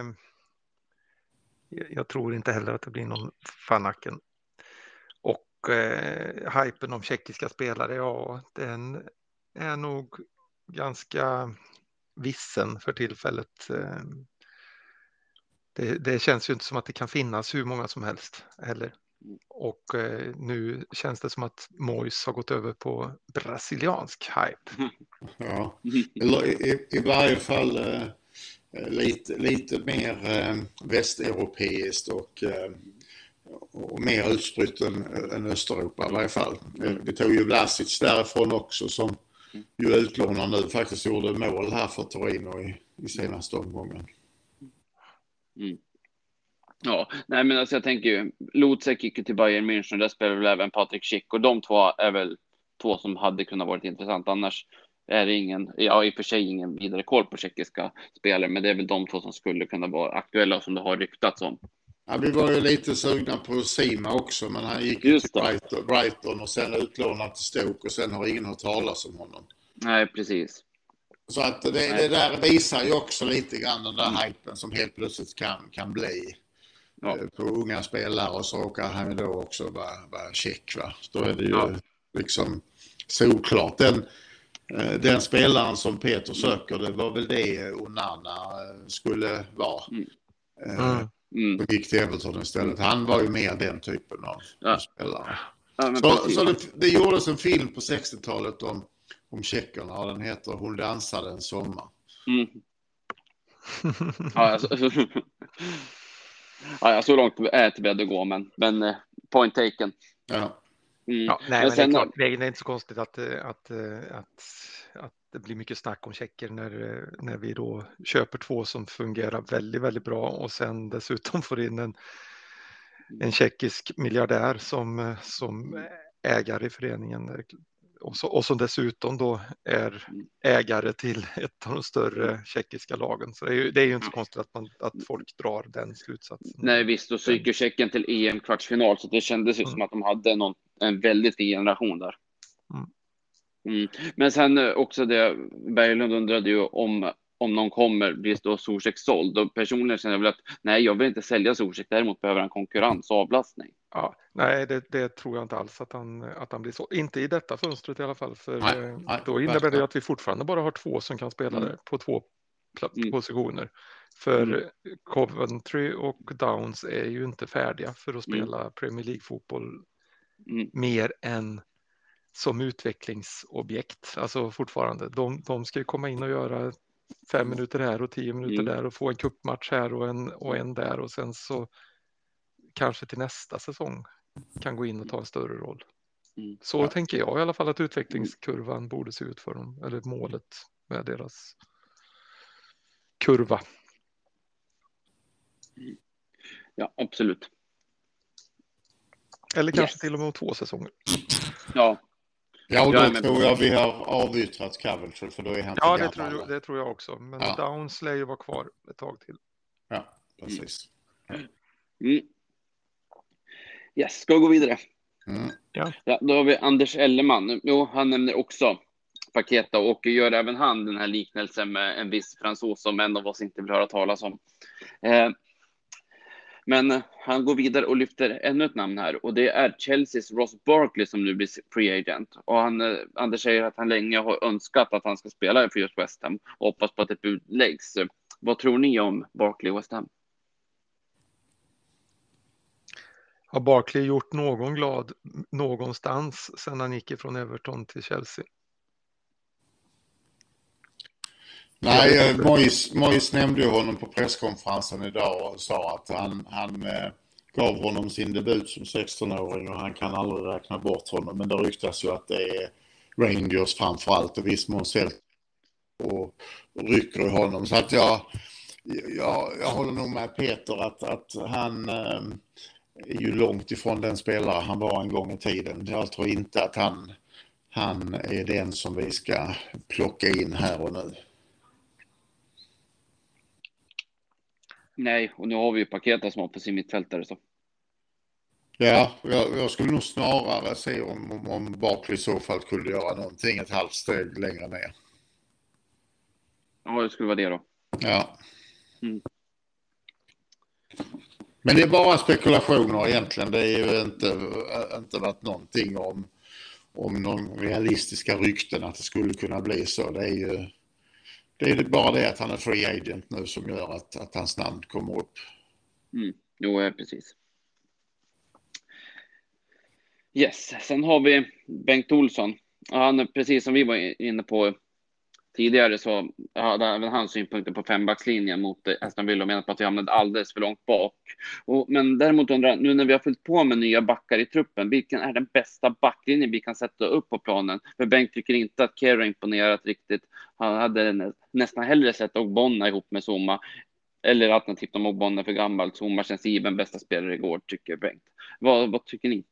jag tror inte heller att det blir någon Vanaken. Och eh, hypen om tjeckiska spelare, ja, den är nog ganska vissen för tillfället. Eh, Det, det känns ju inte som att det kan finnas hur många som helst heller. Och eh, nu känns det som att Moyes har gått över på brasiliansk hype. Ja, eller i, i varje fall eh, lite, lite mer eh, västeuropeiskt och, eh, och mer utspritt än, än Östeuropa i varje fall. Vi tog ju Vlasic därifrån också, som ju utlånar nu, faktiskt gjorde mål här för Torino i, i senaste omgången. Mm. Ja, nej men alltså jag tänker ju, Luzek gick till Bayern München, där spelar väl även Patrik Schick, och de två är väl två som hade kunnat varit intressant. Annars är det ingen, ja i och för sig ingen vidare koll på tjeckiska spelare, men det är väl de två som skulle kunna vara aktuella som det har ryktats om. Ja, vi var ju lite sugna på Sima också, men han gick till Brighton, Brighton och sen utlånat till Stoke, och sen har ingen hört talas om honom. Nej, precis. Så att det, det där visar ju också lite grann den där hypen som helt plötsligt kan, kan bli ja. på unga spelare, och så råkar han då också vara, vara check, va? Då är det ju, ja. liksom solklart. Den, den spelaren som Peter söker, det var väl det Onana skulle vara. Mm. Mm. Som gick till Everton istället. Han var ju mer den typen av ja. spelare. Ja, så så det, det gjordes en film på sextiotalet om, om tjeckerna och den heter Hon dansade en sommar. Mm. ja, alltså, ja, så långt är jag inte beredd att gå, men, men point taken. Ja. Mm. Ja, nej, men, men sen, det är klart, det är inte så konstigt att, att, att, att det blir mycket snack om tjecker när, när vi då köper två som fungerar väldigt, väldigt bra och sen dessutom får in en, en tjeckisk miljardär som, som ägare i föreningen och, så, och som dessutom då är ägare till ett av de större tjeckiska lagen. Så det är ju, det är ju inte så konstigt att, man, att folk drar den slutsatsen. Nej visst, och så gick ju Tjeckien till E M-kvartsfinal så det kändes ju mm. som att de hade någon, en väldigt fin generation där. Mm. Mm. Men sen också det, Berglund undrade ju om, om någon kommer blir då Zuzek såld. Och personligen känner jag väl att nej, jag vill inte sälja Zuzek, däremot behöver han konkurrens och avlastning. Ja, nej, det, det tror jag inte alls att han, att han blir så. Inte i detta fönstret i alla fall, för nej, nej, då innebär det att vi fortfarande bara har två som kan spela mm. på två mm. positioner. För mm. Coventry och Downs är ju inte färdiga för att spela mm. Premier League-fotboll mm. mer än som utvecklingsobjekt. Alltså fortfarande, de, de ska ju komma in och göra fem minuter här och tio minuter mm. där och få en cupmatch här och en, och en där och sen så kanske till nästa säsong kan gå in och ta en större roll. Mm. Så ja. tänker jag i alla fall att utvecklingskurvan mm. borde se ut för dem, eller målet med deras kurva. Ja, absolut. Eller kanske yes. till och med två säsonger. Ja. Ja, och då jag tror jag vi har avyttrat Coventry för då är han Ja, det tror, jag, det tror jag också. Men ja. Downs lär ju vara kvar ett tag till. Ja, precis. Mm. Mm. Yes, ska vi gå vidare? Mm. Ja. Ja, då har vi Anders Elleman. Jo, han nämner också Paqueta och gör även han den här liknelsen med en viss fransos som en av oss inte vill höra talas om. Eh, men han går vidare och lyfter ännu ett namn här och det är Chelseas Ross Barkley som nu blir free agent. Och han, eh, Anders säger att han länge har önskat att han ska spela för just West Ham och hoppas på att ett bud läggs. Vad tror ni om Barkley och West Ham? Har Barkley gjort någon glad någonstans sedan han gick ifrån Everton till Chelsea? Nej, Mois, Mois nämnde ju honom på presskonferensen idag och sa att han, han eh, gav honom sin debut som sexton-åring och han kan aldrig räkna bort honom. Men det ryktas ju att det är Rangers framförallt och viss mån Celtic och, och rycker i honom. Så att jag, jag, jag håller nog med Peter att, att han eh, är ju långt ifrån den spelare han var en gång i tiden. Jag tror inte att han, han är den som vi ska plocka in här och nu. Nej, och nu har vi ju Paqueta som har på sin mittfältare så. Ja, jag, jag skulle nog snarare se om, om, om Barkley i så fall kunde göra någonting ett halvt steg längre ner. Ja, det skulle vara det då. Ja. Mm. Men det är bara spekulationer egentligen. Det är ju inte, inte varit någonting om, om någon realistiska rykten att det skulle kunna bli så. Det är ju det är bara det att han är free agent nu som gör att, att hans namn kommer upp. Mm. Jo, precis. Yes, sen har vi Bengt Olsson. Han, precis som vi var inne på tidigare så hade även han synpunkter på fembackslinjen mot Aston Villa och menat på att vi hamnade alldeles för långt bak. Och, men däremot undrar nu när vi har fyllt på med nya backar i truppen, vilken är den bästa backlinjen vi kan sätta upp på planen? För Bengt tycker inte att Kera imponerat riktigt. Han hade nästan hellre sett Ogbonna ihop med Zuma. Eller alternativt om Ogbonna för gammal. Zuma känns given bästa spelare igår, tycker Bengt. Vad, vad tycker ni?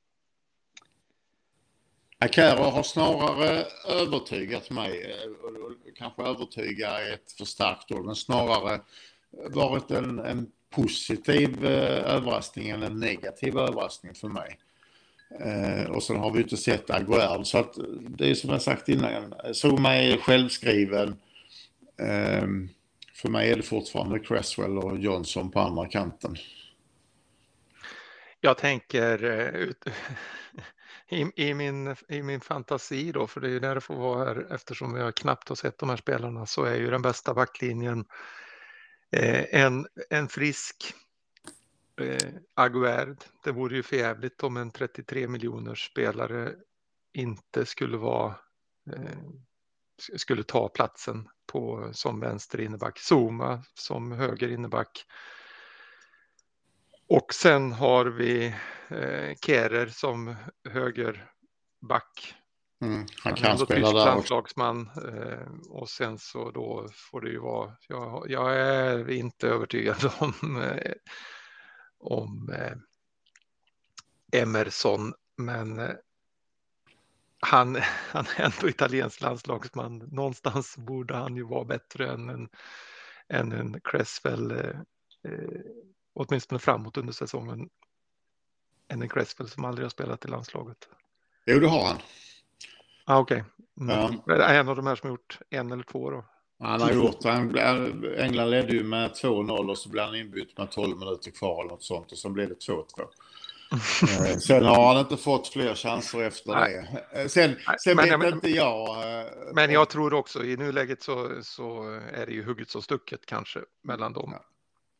Kera har snarare övertygat mig, kanske övertyga är ett för starkt ord, men snarare varit en, en positiv överraskning än en negativ överraskning för mig. Eh, och sen har vi inte sett Aguerd, så att det är som jag sagt innan, Zuma är självskriven. Eh, för mig är det fortfarande Cresswell och Johnson på andra kanten. Jag tänker ut, i, i, min, i min fantasi då, för det är ju där det får vara här, eftersom jag knappt har sett de här spelarna, så är ju den bästa backlinjen eh, en, en frisk eh, Aguerd. Det vore ju förjävligt om en trettiotre miljoners spelare inte skulle vara eh, skulle ta platsen på som vänster inneback, Zuma som höger inneback. Och sen har vi eh, Kehrer som högerback. Mm, han Han kan är ändå spela tysk där också. landslagsman. Eh, och sen så då får det ju vara, jag, jag är inte övertygad om, eh, om eh, Emerson, men eh, han, han är ändå italiensk landslagsman. Någonstans borde han ju vara bättre än en, än en Cresswell, eh, eh, åtminstone framåt under säsongen, än en Cresswell som aldrig har spelat i landslaget. Jo, det har han. Ah, okej. Okay. Mm. Ja. En av de här som har gjort en eller två då? Han har gjort, han, England ledde ju med två noll och så blev han inbytt med tolv minuter kvar eller något sånt och så blev det två två. Sen har han inte fått fler chanser efter Nej. det. Sen, Nej, sen men, vet men, inte jag. Men jag tror också i nuläget så, så är det ju hugget så stucket kanske mellan dem. Ja.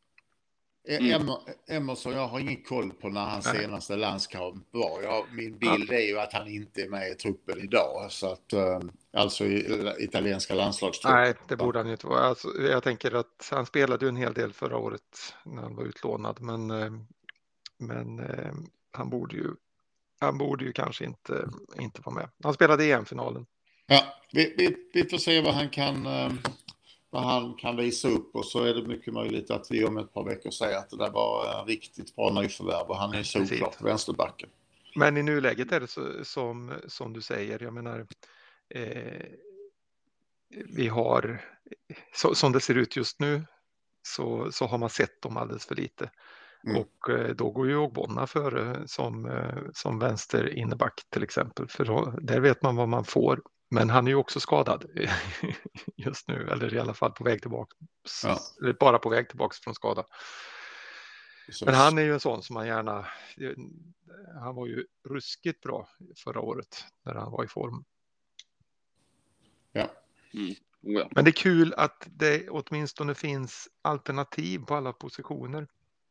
Mm. Emerson, jag har ingen koll på när hans Nej. senaste landskamp var. Jag, min bild ja. är ju att han inte är med i truppen idag. Så att, alltså i italienska landslagstruppen. Nej, det borde han ju inte vara. Alltså, jag tänker att han spelade ju en hel del förra året när han var utlånad. Men, men han borde ju han borde ju kanske inte, inte vara med. Han spelade E M-finalen. Ja, vi, vi, vi får se vad han kan... vad han kan visa upp och så är det mycket möjligt att vi om ett par veckor säger att det där var en riktigt bra nyförvärv och han är såklart vänsterbacken. Men i nuläget är det så, som, som du säger, jag menar eh, vi har så, som det ser ut just nu så, så har man sett dem alldeles för lite. Mm. Och eh, då går ju Ogbonna före som, eh, som vänster inneback till exempel, för då, där vet man vad man får. Men han är ju också skadad just nu, eller i alla fall på väg tillbaka. Ja. Eller bara på väg tillbaka från skada. Precis. Men han är ju en sån som man gärna... Han var ju ruskigt bra förra året när han var i form. Ja. Mm. Ja. Men det är kul att det åtminstone finns alternativ på alla positioner.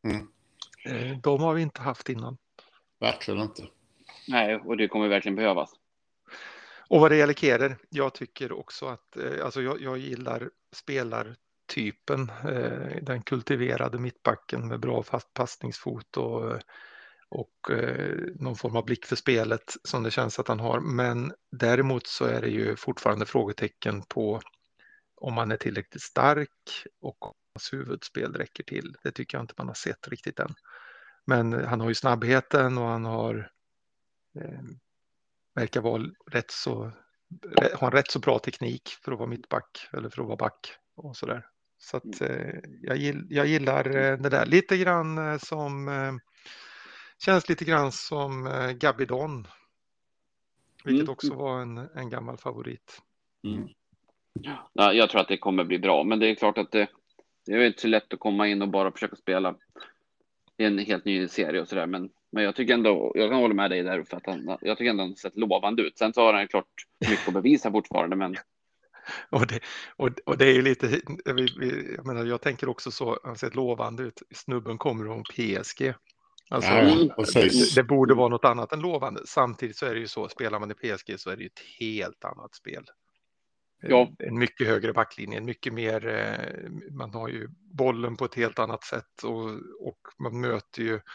Mm. De har vi inte haft innan. Verkligen inte. Nej, och det kommer verkligen behövas. Och vad det gäller Kehrer, jag tycker också att eh, alltså jag, jag gillar spelartypen, eh, den kultiverade mittbacken med bra fast passningsfot och, och eh, någon form av blick för spelet som det känns att han har. Men däremot så är det ju fortfarande frågetecken på om han är tillräckligt stark och om hans huvudspel räcker till. Det tycker jag inte man har sett riktigt än. Men han har ju snabbheten och han har... Eh, verkar vara rätt så, ha en rätt så bra teknik för att vara mittback eller för att vara back och sådär. Så att eh, jag, gill, jag gillar eh, det där. Lite grann eh, som, eh, känns lite grann som eh, Gabidon. Vilket mm. också var en, en gammal favorit. Mm. Ja, jag tror att det kommer bli bra, men det är klart att det, det är inte så lätt att komma in och bara försöka spela i en helt ny serie och sådär, men Men jag tycker ändå, jag kan hålla med dig där för att han, jag tycker ändå han sett lovande ut. Sen så har han klart mycket att bevisa fortfarande, men... Och det, och, och det är ju lite, vi, vi, jag menar, jag tänker också så, han sett lovande ut. Snubben kommer från P S G. Alltså, ja, det, det borde vara något annat än lovande. Samtidigt så är det ju så, spelar man i P S G så är det ju ett helt annat spel. Ja. En mycket högre backlinje, en mycket mer, man har ju bollen på ett helt annat sätt och, och man möter ju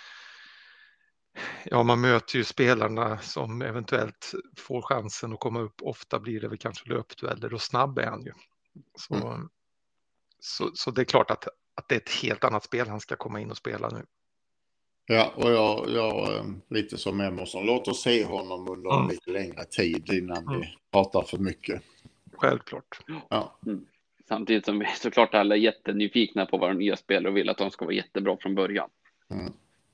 Ja, man möter ju spelarna som eventuellt får chansen att komma upp. Ofta blir det väl kanske löpdueller och snabb är han ju. Så, mm. så, så det är klart att, att det är ett helt annat spel han ska komma in och spela nu. Ja, och jag, jag lite som Emerson, låt oss se honom under mm. lite längre tid innan mm. vi pratar för mycket. Självklart. Ja. Mm. Samtidigt som vi såklart alla är jättenyfikna på våra nya spelare och vill att de ska vara jättebra från början. Mm.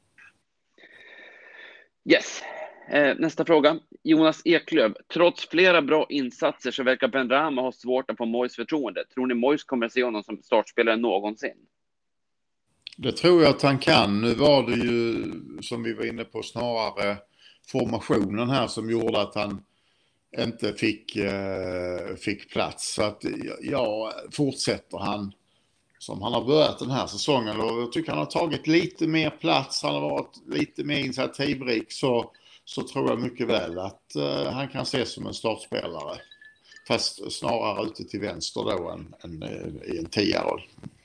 Yes. Eh, nästa fråga. Jonas Eklöv. Trots flera bra insatser så verkar Benrahma ha svårt att få Moyes förtroende. Tror ni Moyes kommer att se honom som startspelare någonsin? Det tror jag att han kan. Nu var det ju, som vi var inne på, snarare formationen här som gjorde att han inte fick, eh, fick plats. Så att ja, fortsätter han som han har börjat den här säsongen, och jag tycker han har tagit lite mer plats, han har varit lite mer initiativrik, så, så tror jag mycket väl att eh, han kan ses som en startspelare. Fast snarare ute till vänster då än, än i en tia-roll.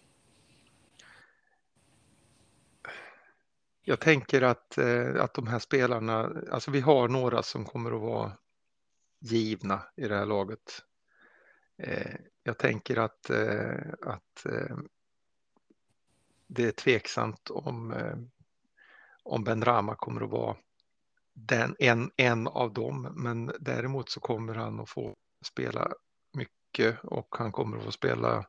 Jag tänker att, eh, att de här spelarna, alltså vi har några som kommer att vara givna i det här laget. Eh, jag tänker att, eh, att eh, det är tveksamt om, eh, om Benrahma kommer att vara den, en, en av dem, men däremot så kommer han att få spela mycket och han kommer att få spela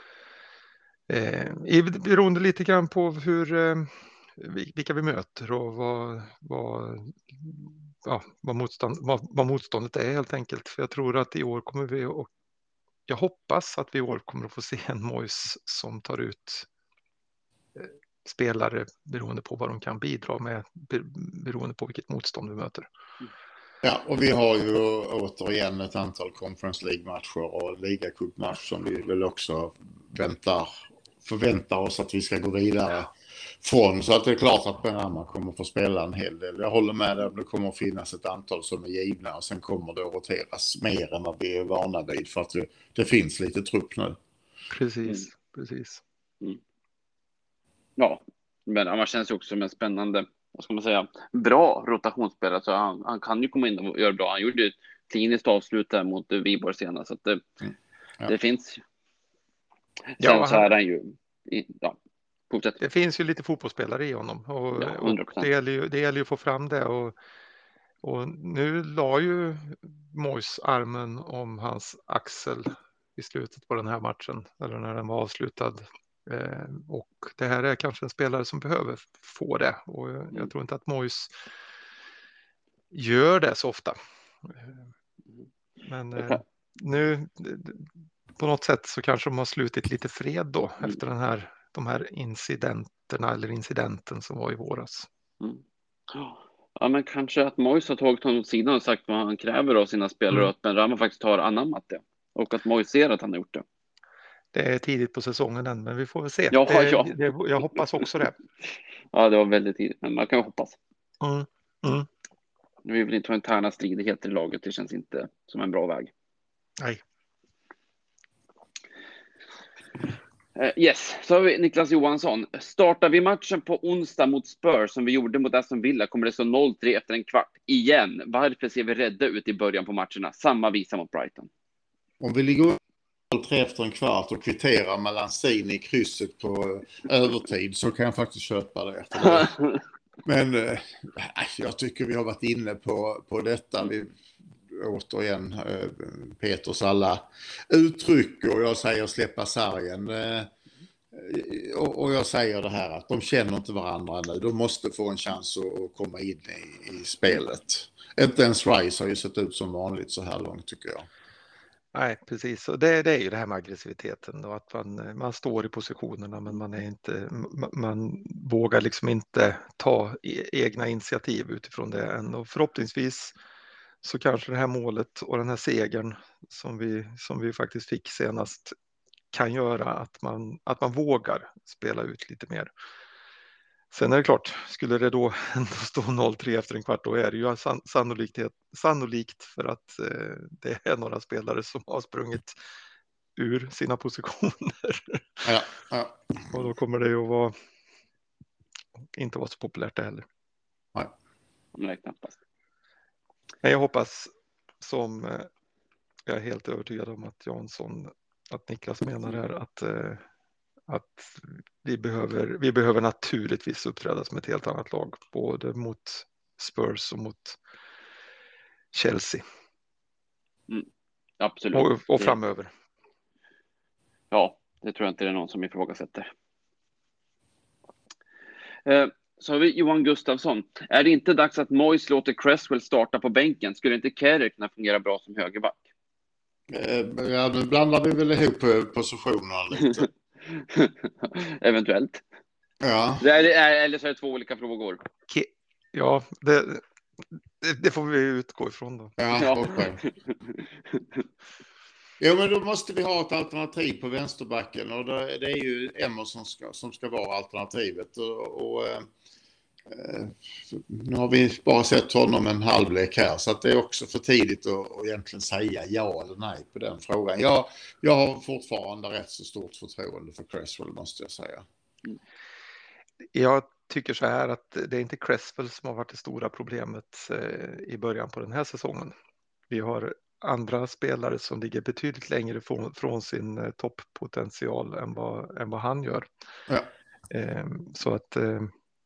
eh, beroende lite grann på hur eh, vilka vi möter och vad, vad, ja, vad, motstånd, vad, vad motståndet är helt enkelt. För jag tror att i år kommer vi, och jag hoppas att vi i år kommer att få se en Moyes som tar ut eh, spelare beroende på vad de kan bidra med, beroende på vilket motstånd vi möter. Ja, och vi har ju återigen ett antal Conference League-matcher och Liga-cupmatcher som vi väl också väntar, förväntar oss att vi ska gå vidare från. Så att det är klart att Benrahma kommer att få spela en hel del. Jag håller med dig, det kommer att finnas ett antal som är givna och sen kommer det att roteras mer än vad vi är vana vid för att det, det finns lite trupp nu. Precis, mm. precis. Mm. Ja, Benrahma känns ju också som en spännande, vad ska man säga, bra rotationsspelare. Så han, han kan ju komma in och göra bra. Han gjorde ju ett kliniskt avslut där mot Viborg senast. Så att det, mm. ja. det finns. Sen ja, så är han ju, ja, fortsätt. Det finns ju lite fotbollsspelare i honom. Och, ja, och det, gäller ju, det gäller ju att få fram det. Och, och nu la ju Moyes armen om hans axel i slutet på den här matchen. Eller när den var avslutad. Eh, och det här är kanske en spelare som behöver få det, och jag, mm. jag tror inte att Moyes gör det så ofta, men eh, nu på något sätt så kanske de har slutit lite fred då mm. efter den här, de här incidenterna eller incidenten som var i våras. Mm. Ja, men kanske att Moyes har tagit honom åt sidan och sagt vad han kräver av sina spelare mm. och att Benrahma faktiskt har anammat det och att Moyes ser att han har gjort det. Det är tidigt på säsongen än, men vi får väl se. Ja, det, ja. Det, jag hoppas också det. Ja, det var väldigt tidigt, men man kan ju hoppas. Mm. Mm. Vi vill inte ha interna stridigheter i laget. Det känns inte som en bra väg. Nej. Uh, yes, så har vi Niklas Johansson. Startar vi matchen på onsdag mot Spurs som vi gjorde mot Aston Villa kommer det så noll tre efter en kvart. Igen, varför ser vi rädda ut i början på matcherna? Samma visa mot Brighton. Om vi ligger tre efter en kvart och kvitterar med Lanzini i krysset på övertid så kan jag faktiskt köpa det efter det. Men äh, jag tycker vi har varit inne på, på detta. Vi, återigen äh, Peters alla uttryck och jag säger släppa sargen. Äh, och, och jag säger det här att de känner inte varandra nu. De måste få en chans att komma in i, i spelet. Inte ens Rice har ju sett ut som vanligt så här långt tycker jag. Nej, precis. Och det, det är ju det här med aggressiviteten och att man, man står i positionerna men man är inte, man, man vågar liksom inte ta egna initiativ utifrån det än. Och förhoppningsvis så kanske det här målet och den här segern som vi, som vi faktiskt fick senast kan göra att man, att man vågar spela ut lite mer. Sen är det klart, skulle det då ändå stå noll tre efter en kvart, då är det ju sannolikt, sannolikt för att eh, det är några spelare som har sprungit ur sina positioner. Ja, ja. Och då kommer det ju att vara, inte vara så populärt det heller. Nej, Nej knappast. Men jag hoppas, som eh, jag är helt övertygad om att Jansson, att Niklas menar här, att eh, att vi behöver, vi behöver naturligtvis uppträda som ett helt annat lag, både mot Spurs och mot Chelsea. Mm, absolut. Och, och framöver. Ja, det tror jag inte det är någon som ifrågasätter. Eh, så har vi Johan Gustafsson. Är det inte dags att Moyes låter Cresswell starta på bänken? Skulle inte Kerr kunna fungera bra som högerback? Eh, ja, nu blandar vi väl ihop positionerna lite. Eventuellt. Ja. Det är, är, eller så är det två olika frågor. Ke- Ja, det, det, det får vi utgå ifrån då. Ja, okej. Jo, men då måste vi ha ett alternativ på vänsterbacken och det, det är ju Emerson som ska, som ska vara alternativet. Och, och, eh, nu har vi bara sett honom en halvlek här så att det är också för tidigt att, att egentligen säga ja eller nej på den frågan. Jag, jag har fortfarande rätt så stort förtroende för Cresswell, måste jag säga. Jag tycker så här att det är inte Cresswell som har varit det stora problemet eh, i början på den här säsongen. Vi har andra spelare som ligger betydligt längre från, från sin eh, topppotential än vad, än vad han gör. Ja. Eh, så att eh,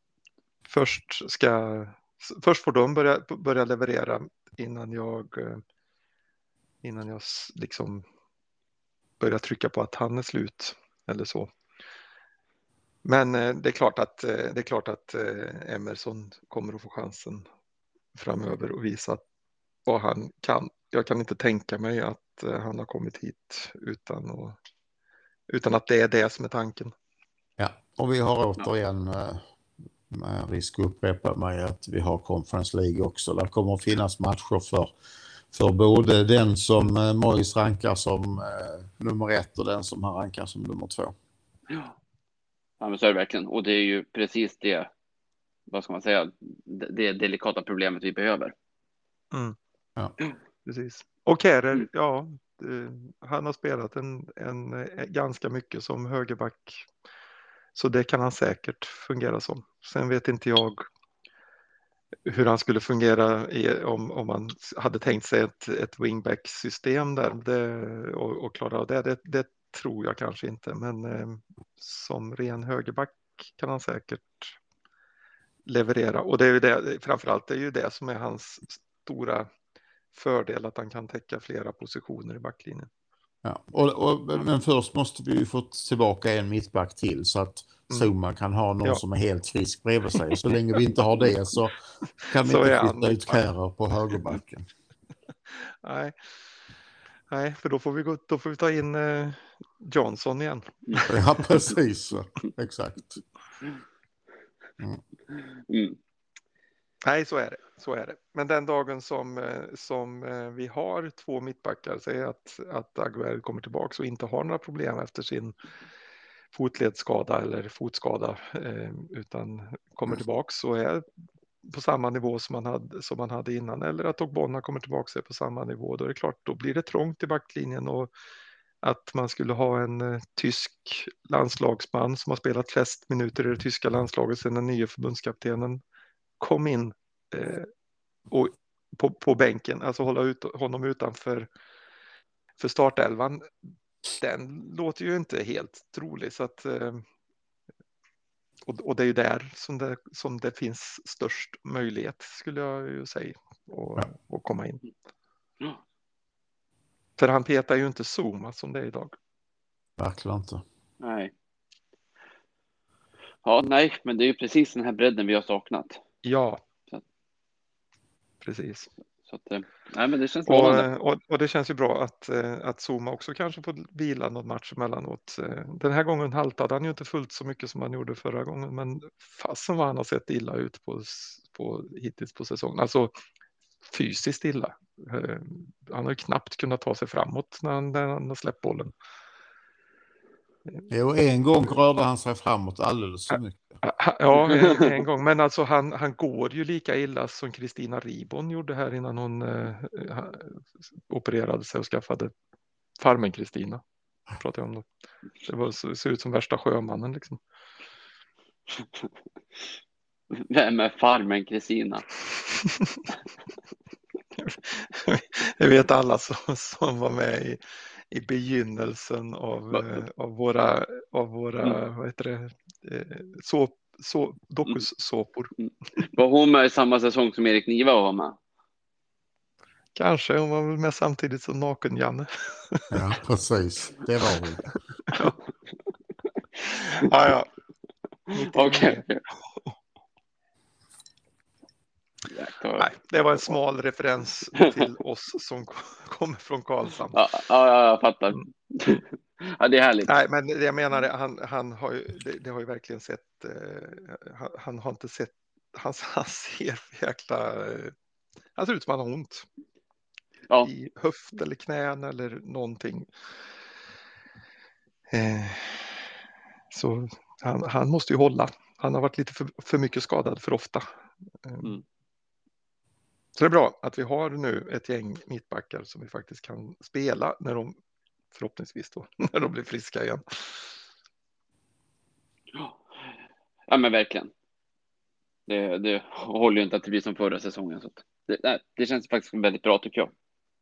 först ska först får de börja, börja leverera innan jag eh, innan jag s- liksom börjar trycka på att han är slut eller så. Men eh, det är klart att, eh, det är klart att eh, Emerson kommer att få chansen framöver och visa vad han kan. Jag kan inte tänka mig att eh, han har kommit hit utan, att, utan att det är det som är tanken. Ja, och vi har återigen eh, med risk att upprepa mig att vi har Conference League också. Där kommer att finnas matcher för, för både den som eh, Mois rankar som eh, nummer ett och den som han rankar som nummer två. Ja. Ja, men så är det verkligen. Och det är ju precis det, vad ska man säga, det, det delikata problemet vi behöver. Mm. Ja. Precis. Och Kehrer, Mm. ja, eh, han har spelat en, en, en ganska mycket som högerback. Så det kan han säkert fungera som. Sen vet inte jag hur han skulle fungera i, om, om man hade tänkt sig ett, ett wingback-system där det, och, och klara av det. det. Det tror jag kanske inte, men eh, som ren högerback kan han säkert leverera. Och det är ju det, framförallt det är ju det som är hans stora fördel, att han kan täcka flera positioner i backlinjen. Ja. Och, och, men först måste vi ju få tillbaka en mittback till så att Zuma kan ha någon Ja. som är helt frisk bredvid sig. Så länge vi inte har det så kan vi Så är inte han flytta ut mittback. Kehrer på högerbacken. Nej. Nej, för då får vi, gå, då får vi ta in eh, Johnson igen. Ja, precis. Exakt. Mm. Nej, så är det. Så är det. Men den dagen som, eh, som eh, vi har två mittbackar, säger att, att Aguero kommer tillbaka och inte har några problem efter sin fotledsskada eller fotskada, eh, utan kommer tillbaka så är på samma nivå som man hade, som man hade innan, eller att Ogbonna kommer tillbaka på samma nivå, då är det klart, då blir det trångt i backlinjen. Och att man skulle ha en eh, tysk landslagsman som har spelat flest minuter i det tyska landslaget sedan den nya förbundskaptenen kom in eh, och på, på bänken, alltså hålla ut, honom utanför för startelvan, den låter ju inte helt trolig. Så att, eh, och, och det är ju där som det, som det finns störst möjlighet, skulle jag ju säga, att, att komma in. Ja. För han petar ju inte Zuma som det är idag. Verkligen inte. Nej. Ja, nej, men det är ju precis den här bredden vi har saknat. Ja, så. Precis. Så att, nej, men det känns och, lovande. och, och det känns ju bra att, att Zuma också kanske får vila någon match emellanåt. Den här gången haltade han ju inte fullt så mycket som han gjorde förra gången, men fasen vad han har sett illa ut på, på, hittills på säsongen. Alltså fysiskt illa. Han har ju knappt kunnat ta sig framåt när han, när han har släppt bollen. Jo, en gång rörde han sig framåt alldeles för mycket. Ja, en, en gång. Men alltså han, han går ju lika illa som Kristina Ribon gjorde här innan hon eh, opererade sig och skaffade farmen Kristina. Pratar jag om det. Det var, ser ut som värsta sjömannen liksom. Vem är farmen Kristina? Jag vet alla som, som var med i, i begynnelsen av, eh, av våra, av våra mm. vad heter det, eh, så, så, dokussåpor. Mm. Var hon med i samma säsong som Erik Niva var med? Kanske, hon var väl med samtidigt som Naken-Janne. Ja, precis. Det var hon. Ja, ja. ja. Okej. Okay. Nej, det var en smal referens till oss som kommer från Karlshamn. Ja, ja, jag fattar. Mm. Ja, det är härligt. Nej, men jag menar, han, han har ju, det, det har ju verkligen sett, eh, han, han har inte sett, han, han ser jäkla, eh, han ser ut som han har ont. Ja. I höft eller knän eller någonting. Eh, så han, han måste ju hålla. Han har varit lite för, för mycket skadad för ofta. Eh, Mm. Så det är bra att vi har nu ett gäng mittbackar som vi faktiskt kan spela när de förhoppningsvis då, när de blir friska igen. Ja, men verkligen. Det, det håller ju inte att det blir som förra säsongen. Så att det, nej, det känns faktiskt väldigt bra tycker jag.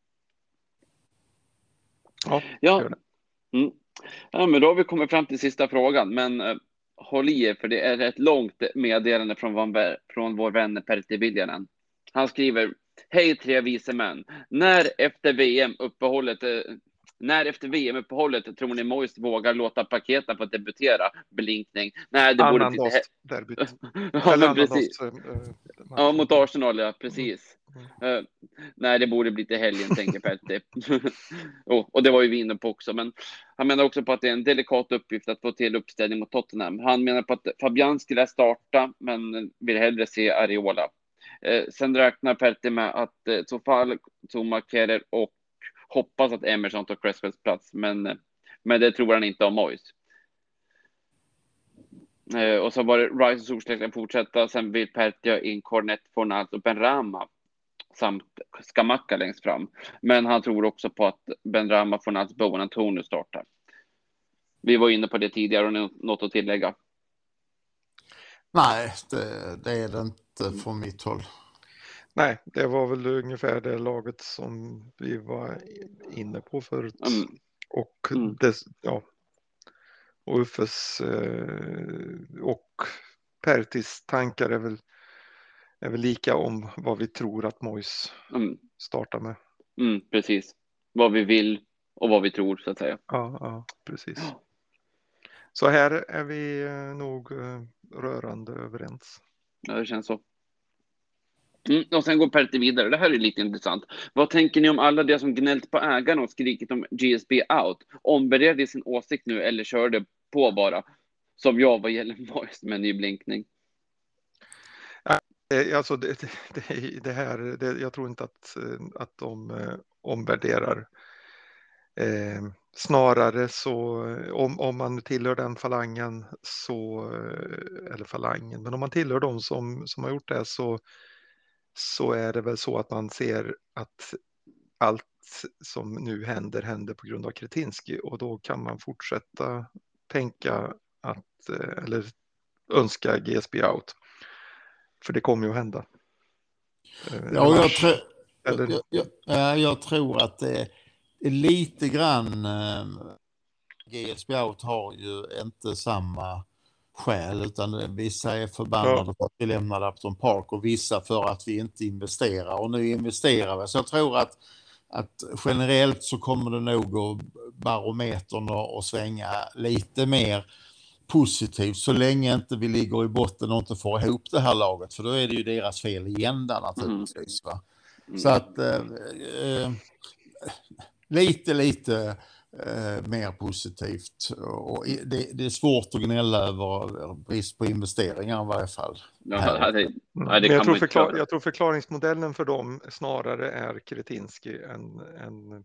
Ja, Ja. gör det. Mm. Ja, men då har vi kommit fram till sista frågan. Men eh, håll i er, för det är ett långt meddelande från vår, från vår vän Pertti Viljanen. Han skriver: Hej tre vise män. När efter V M-uppehållet eh, När efter V M-uppehållet tror ni Moist vågar låta Paketa få debutera? Blinkning. Nej, det borde bli Annandags derbyt. Ja, Eller men precis. annandags, eh, Ja, mot Arsenal, ja, precis. Mm. Uh, nej, det borde bli till helgen, tänker Pertti. oh, och det var ju vi inne på också. Men han menar också på att det är en delikat uppgift att få till uppställning mot Tottenham. Han menar på att Fabian skulle starta, men vill hellre se Areola. Uh, sen räknar Pertti med att uh, Sofal, Zuma, Kerer och hoppas att Emerson tar Cresswells plats. Men, uh, men det tror han inte om Moyes. Uh, och så var det Rice och Solskjaer fortsätta. Sen vill Pertti ha in Cornet, Fornals och Benrahma samt Skamacka längst fram. Men han tror också på att Benrahma, Fornals, Bowen och Antonio startar. Vi var inne på det tidigare och något att tillägga. Nej, det, det är det inte från mitt håll. Nej, det var väl ungefär det laget som vi var inne på förut. Mm. Och, Mm. Des, ja, och Uffes eh, och Perttis tankar är väl, är väl lika om vad vi tror att Moyes Mm. startar med. Mm, precis. Vad vi vill och vad vi tror, så att säga. Ja, ja, precis. Så här är vi eh, nog eh, rörande överens. Ja, det känns så. Mm, och sen går Pertti vidare. Det här är lite intressant. Vad tänker ni om alla det som gnällt på ägarna och skrikit om G S B out? Omberedd sin åsikt nu eller körde på bara? Som jag vad gäller Moyes med ny blinkning. Eh, Alltså det, det, det här, det, jag tror inte att, att de eh, omvärderar. Eh, snarare så, om, om man tillhör den falangen så, eh, eller falangen, men om man tillhör de som, som har gjort det så, så är det väl så att man ser att allt som nu händer händer på grund av Kretinsky och då kan man fortsätta tänka att, eh, eller önska G S B out. För det kommer ju att hända. Eh, Ja, jag, tr- eller... jag, jag, jag, jag tror att det är lite grann eh, G S B out har ju inte samma skäl utan vissa är förbannade ja. för att vi lämnade Upton Park och vissa för att vi inte investerar och nu investerar vi. Så jag tror att, att generellt så kommer det nog att barometern och svänga lite mer positivt så länge inte vi ligger i botten och inte får ihop det här laget för då är det ju deras fel igen där naturligtvis. Va? Mm. Så att eh, eh, lite lite eh, mer positivt och det, det är svårt att gnälla över brist på investeringar i varje fall. Ja, det, ja, det jag, tror förklar, jag tror förklaringsmodellen för dem snarare är Kretinsky än, än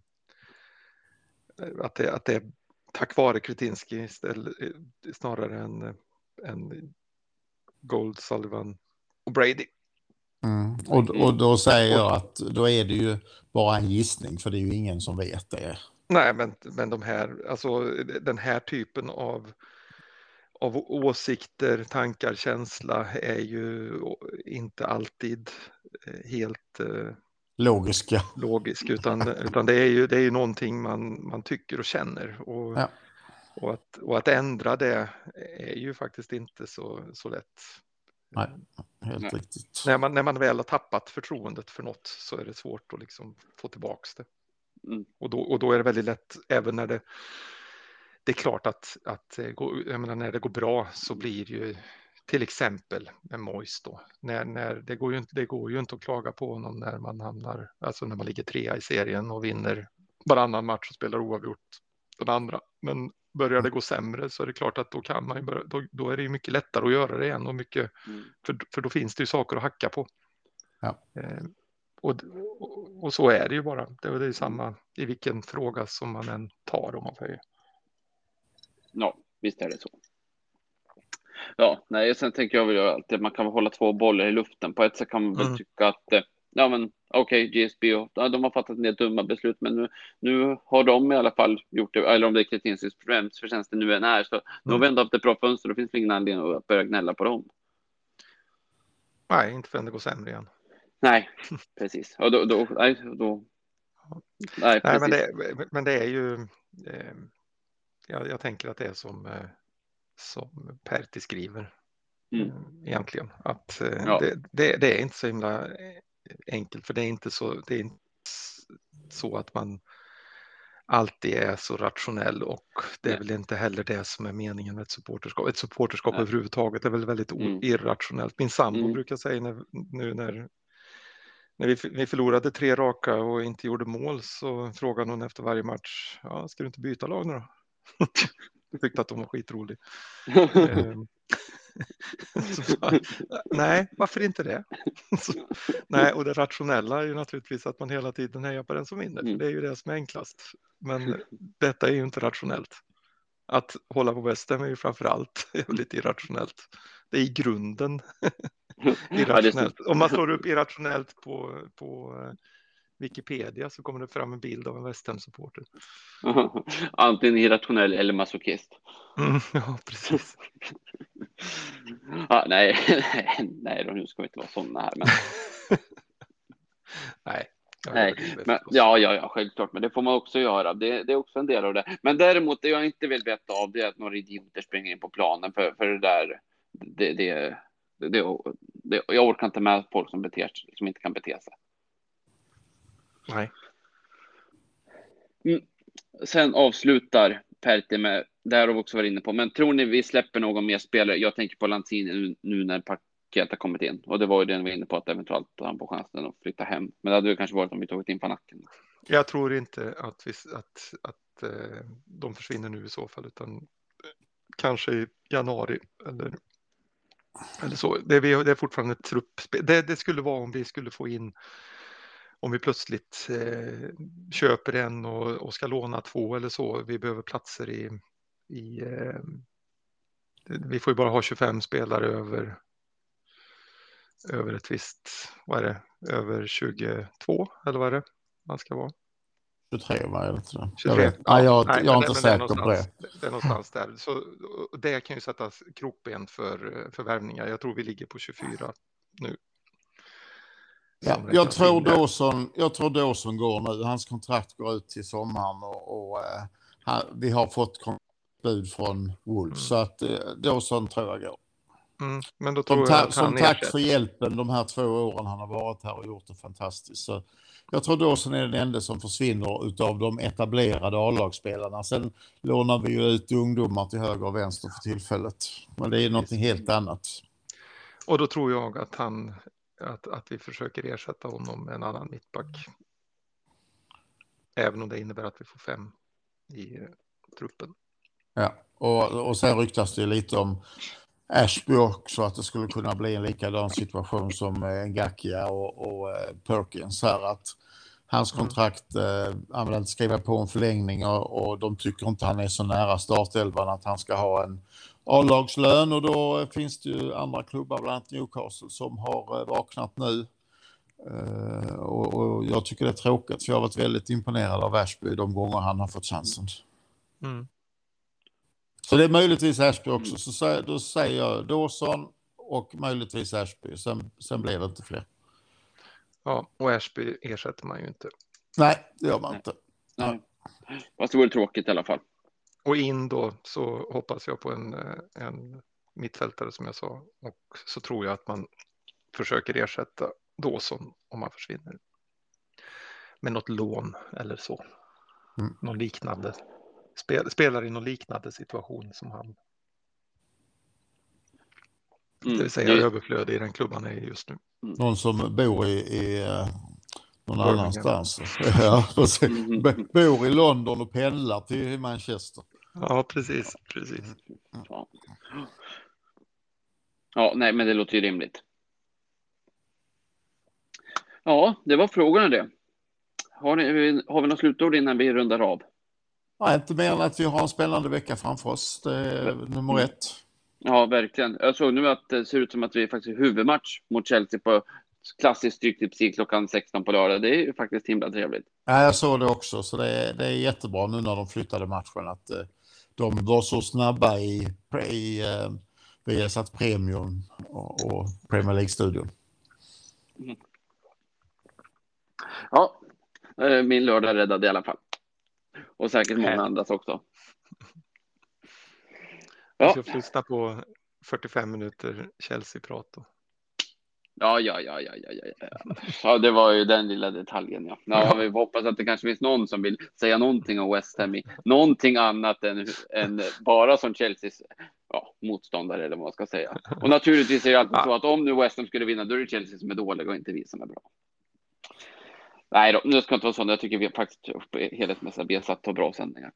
att, det, att det är tack vare Kretinsky istället, snarare än, än Gold, Sullivan och Brady. Mm. Och, och då säger jag att då är det ju bara en gissning för det är ju ingen som vet det. Nej, men, men de här, alltså den här typen av, av åsikter, tankar, känsla är ju inte alltid helt logiska. Logisk, utan, utan det är ju det är ju någonting man, man tycker och känner och, ja. och, att, och att ändra det är ju faktiskt inte så, så lätt. Nej, helt Nej. riktigt. När man, när man väl har tappat förtroendet för något så är det svårt att liksom få tillbaks det. Mm. Och, då, och då är det väldigt lätt, även när det det är klart att, att jag menar, när det går bra så blir ju till exempel med Moyes då. När, när, det, går ju inte, det går ju inte att klaga på honom när man hamnar, alltså när man ligger trea i serien och vinner varannan match och spelar oavgjort den andra. Men börjar det gå sämre så är det klart att då kan man ju börja, då, då är det ju mycket lättare att göra det igen och mycket, Mm. för, för då finns det ju saker att hacka på. Ja. Eh, och, och, och så är det ju bara. Det är ju samma i vilken fråga som man än tar, om man säger. Ja, visst är det så. Ja, nej, sen tänker jag väl alltid att man kan hålla två bollar i luften. På ett sätt kan man väl Mm. tycka att eh, ja, men okej, okay, G S B, och, ja, de har fattat en del dumma beslut, men nu, nu har de i alla fall gjort det, eller om det är Kretinskas förtjänst nu än är, så mm. nu har vi ändå haft ett bra fönster, då finns det ingen anledning att börja gnälla på dem. Nej, inte förrän det går sämre igen. Nej, precis. Och då, då, nej, då, nej, nej men, precis. det, men det är ju, eh, jag, jag tänker att det är som, eh, som Pertti skriver. Mm. Egentligen att eh, ja. det, det, det är inte så himla enkelt, för det är inte så, det är inte så att man alltid är så rationell, och det är Nej. väl inte heller det som är meningen med ett supporterskap. Ett supporterskap Nej. överhuvudtaget är väl väldigt mm. irrationellt. Min sambo mm. brukar säga när, nu när, när vi, vi förlorade tre raka och inte gjorde mål, så frågade hon efter varje match, ja, ska du inte byta lag nu då? Jag tyckte att de var skitrolig. Så, nej, varför inte det? Så, nej, och det rationella är ju naturligtvis att man hela tiden hejar på den som vinner, för det är ju det som är enklast. Men detta är ju inte rationellt. Att hålla på Western är ju framförallt lite irrationellt. Det är i grunden irrationellt. Om man slår upp irrationellt på, på Wikipedia så kommer det fram en bild av en Western-supporter. Antingen irrationell eller masochist. Mm, ja, precis. ah, nej, nej, då nu ska vi inte vara sådana här. Men... nej, nej. Men, ja, ja, ja, självklart. Men det får man också göra. Det, det är också en del av det. Men däremot, det jag inte vill veta av, det är att några idioter springer in på planen. För, för det där, det, det, det, det, jag orkar inte med folk som beter sig, som inte kan bete sig. Nej. Mm. Sen avslutar Pertti med, det här har vi också varit inne på, men tror ni vi släpper någon mer spelare? Jag tänker på Lanzini nu, nu när paket har kommit in, och det var ju det vi var inne på, att eventuellt han får chansen att flytta hem, men det hade ju kanske varit om vi tagit in på nacken. Jag tror inte att, vi, att, att eh, de försvinner nu i så fall, utan kanske i januari eller, eller så. Det är, det är fortfarande ett truppspel. Det, det skulle vara om vi skulle få in, om vi plötsligt eh, köper en och, och ska låna två eller så. Vi behöver platser i, i eh, vi får ju bara ha tjugofem spelare över över ett visst, vad är det, över tjugotvå eller vad är det man ska vara? tjugotre, var det inte det? tjugotre, jag vet. ja, Nej, jag, nej, jag är men, inte men säker det på det. Det är någonstans där. Så det kan ju sätta krokben för, för värvningar. Jag tror vi ligger på tjugofyra nu. Ja, jag, tror Dawson, jag tror Dawson går nu. Hans kontrakt går ut till sommaren, och, och uh, han, vi har fått bud från Wolves, mm. så att uh, Dawson tror jag går. Mm, men då tror som ta- jag att som han tack ersätt. för hjälpen de här två åren han har varit här och gjort det fantastiskt. Så jag tror Dawson är den enda som försvinner utav de etablerade A-lagsspelarna. Sen lånar vi ju ut ungdomar till höger och vänster för tillfället. Men det är någonting helt annat. Och då tror jag att han att, att vi försöker ersätta honom med en annan mittback. Även om det innebär att vi får fem i eh, truppen. Ja, och, och sen ryktas det lite om Ashby också, att det skulle kunna bli en likadan situation som eh, Ngakia och, och eh, Perkins här, att hans kontrakt, eh, han vill inte skriva på en förlängning, och, och de tycker inte han är så nära startelvan att han ska ha en A-lagslön, och då eh, finns det ju andra klubbar, bland annat Newcastle, som har eh, vaknat nu. Uh, och, och jag tycker det är tråkigt, för jag har varit väldigt imponerad av Ashby de gånger han har fått chansen. Mm. Så det är möjligtvis Ashby också. Så säger, då säger jag Dawson och möjligtvis Ashby. Sen, sen blir det inte fler. Ja, och Ashby ersätter man ju inte. Nej, det gör man inte. Nej. Fast det vore tråkigt i alla fall. Och in då så hoppas jag på en, en mittfältare som jag sa. Och så tror jag att man försöker ersätta Dawson om man försvinner. Med något lån eller så. Mm. Någon liknande. Spel, spelar i någon liknande situation som han. Det vill säga det... överflöd i den klubban är just nu. Mm. Någon som bor i, i någon Birmingham. Annanstans. Ja, mm. Bor i London och pendlar till Manchester. Ja, precis. precis. Ja. ja, nej, men det låter ju rimligt. Ja, det var frågorna det. Har, ni, har vi något slutord innan vi rundar av? Nej, inte mer än att vi har en spännande vecka framför oss. Det är nummer ett. Ja, verkligen. Jag såg nu att det ser ut som att vi faktiskt är huvudmatch mot Chelsea på klassiskt stryktipsig klockan sexton på lördag. Det är ju faktiskt himla trevligt. Ja, jag såg det också. Så det är, det är jättebra nu när de flyttade matchen att eh, de var så snabba i, i eh, vi har satt Premium och, och Premier League-studion. Mm. Ja, min lördag räddade i alla fall. Och säkert många Nej. andras också. Ja. Jag ska lyssna på fyrtiofem minuter Chelsea-prat då. Ja, ja, ja, ja, ja, ja. Ja, det var ju den lilla detaljen, ja. Ja, vi hoppas att det kanske finns någon som vill säga någonting om West Ham i någonting annat än, än bara som Chelseas ja, motståndare eller vad man ska säga. Och naturligtvis är det alltid ja. så att om nu West Ham skulle vinna, då är det Chelsea som är dåliga och inte vi som är bra. Nej då, nu ska inte vara så. Jag tycker vi faktiskt helhetsmässigt vi har satt på bra sändningar.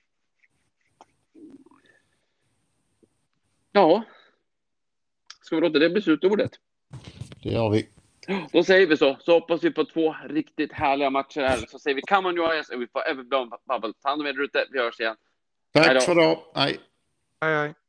Ja. Ska vi låta det bli slutordet? Det gör vi. Då säger vi så. Så hoppas vi på två riktigt härliga matcher här. Så säger vi come on your eyes and we forever blown bubble. Ta hand om er ute. Vi hörs igen. Tack för då. Hej. Hej hej.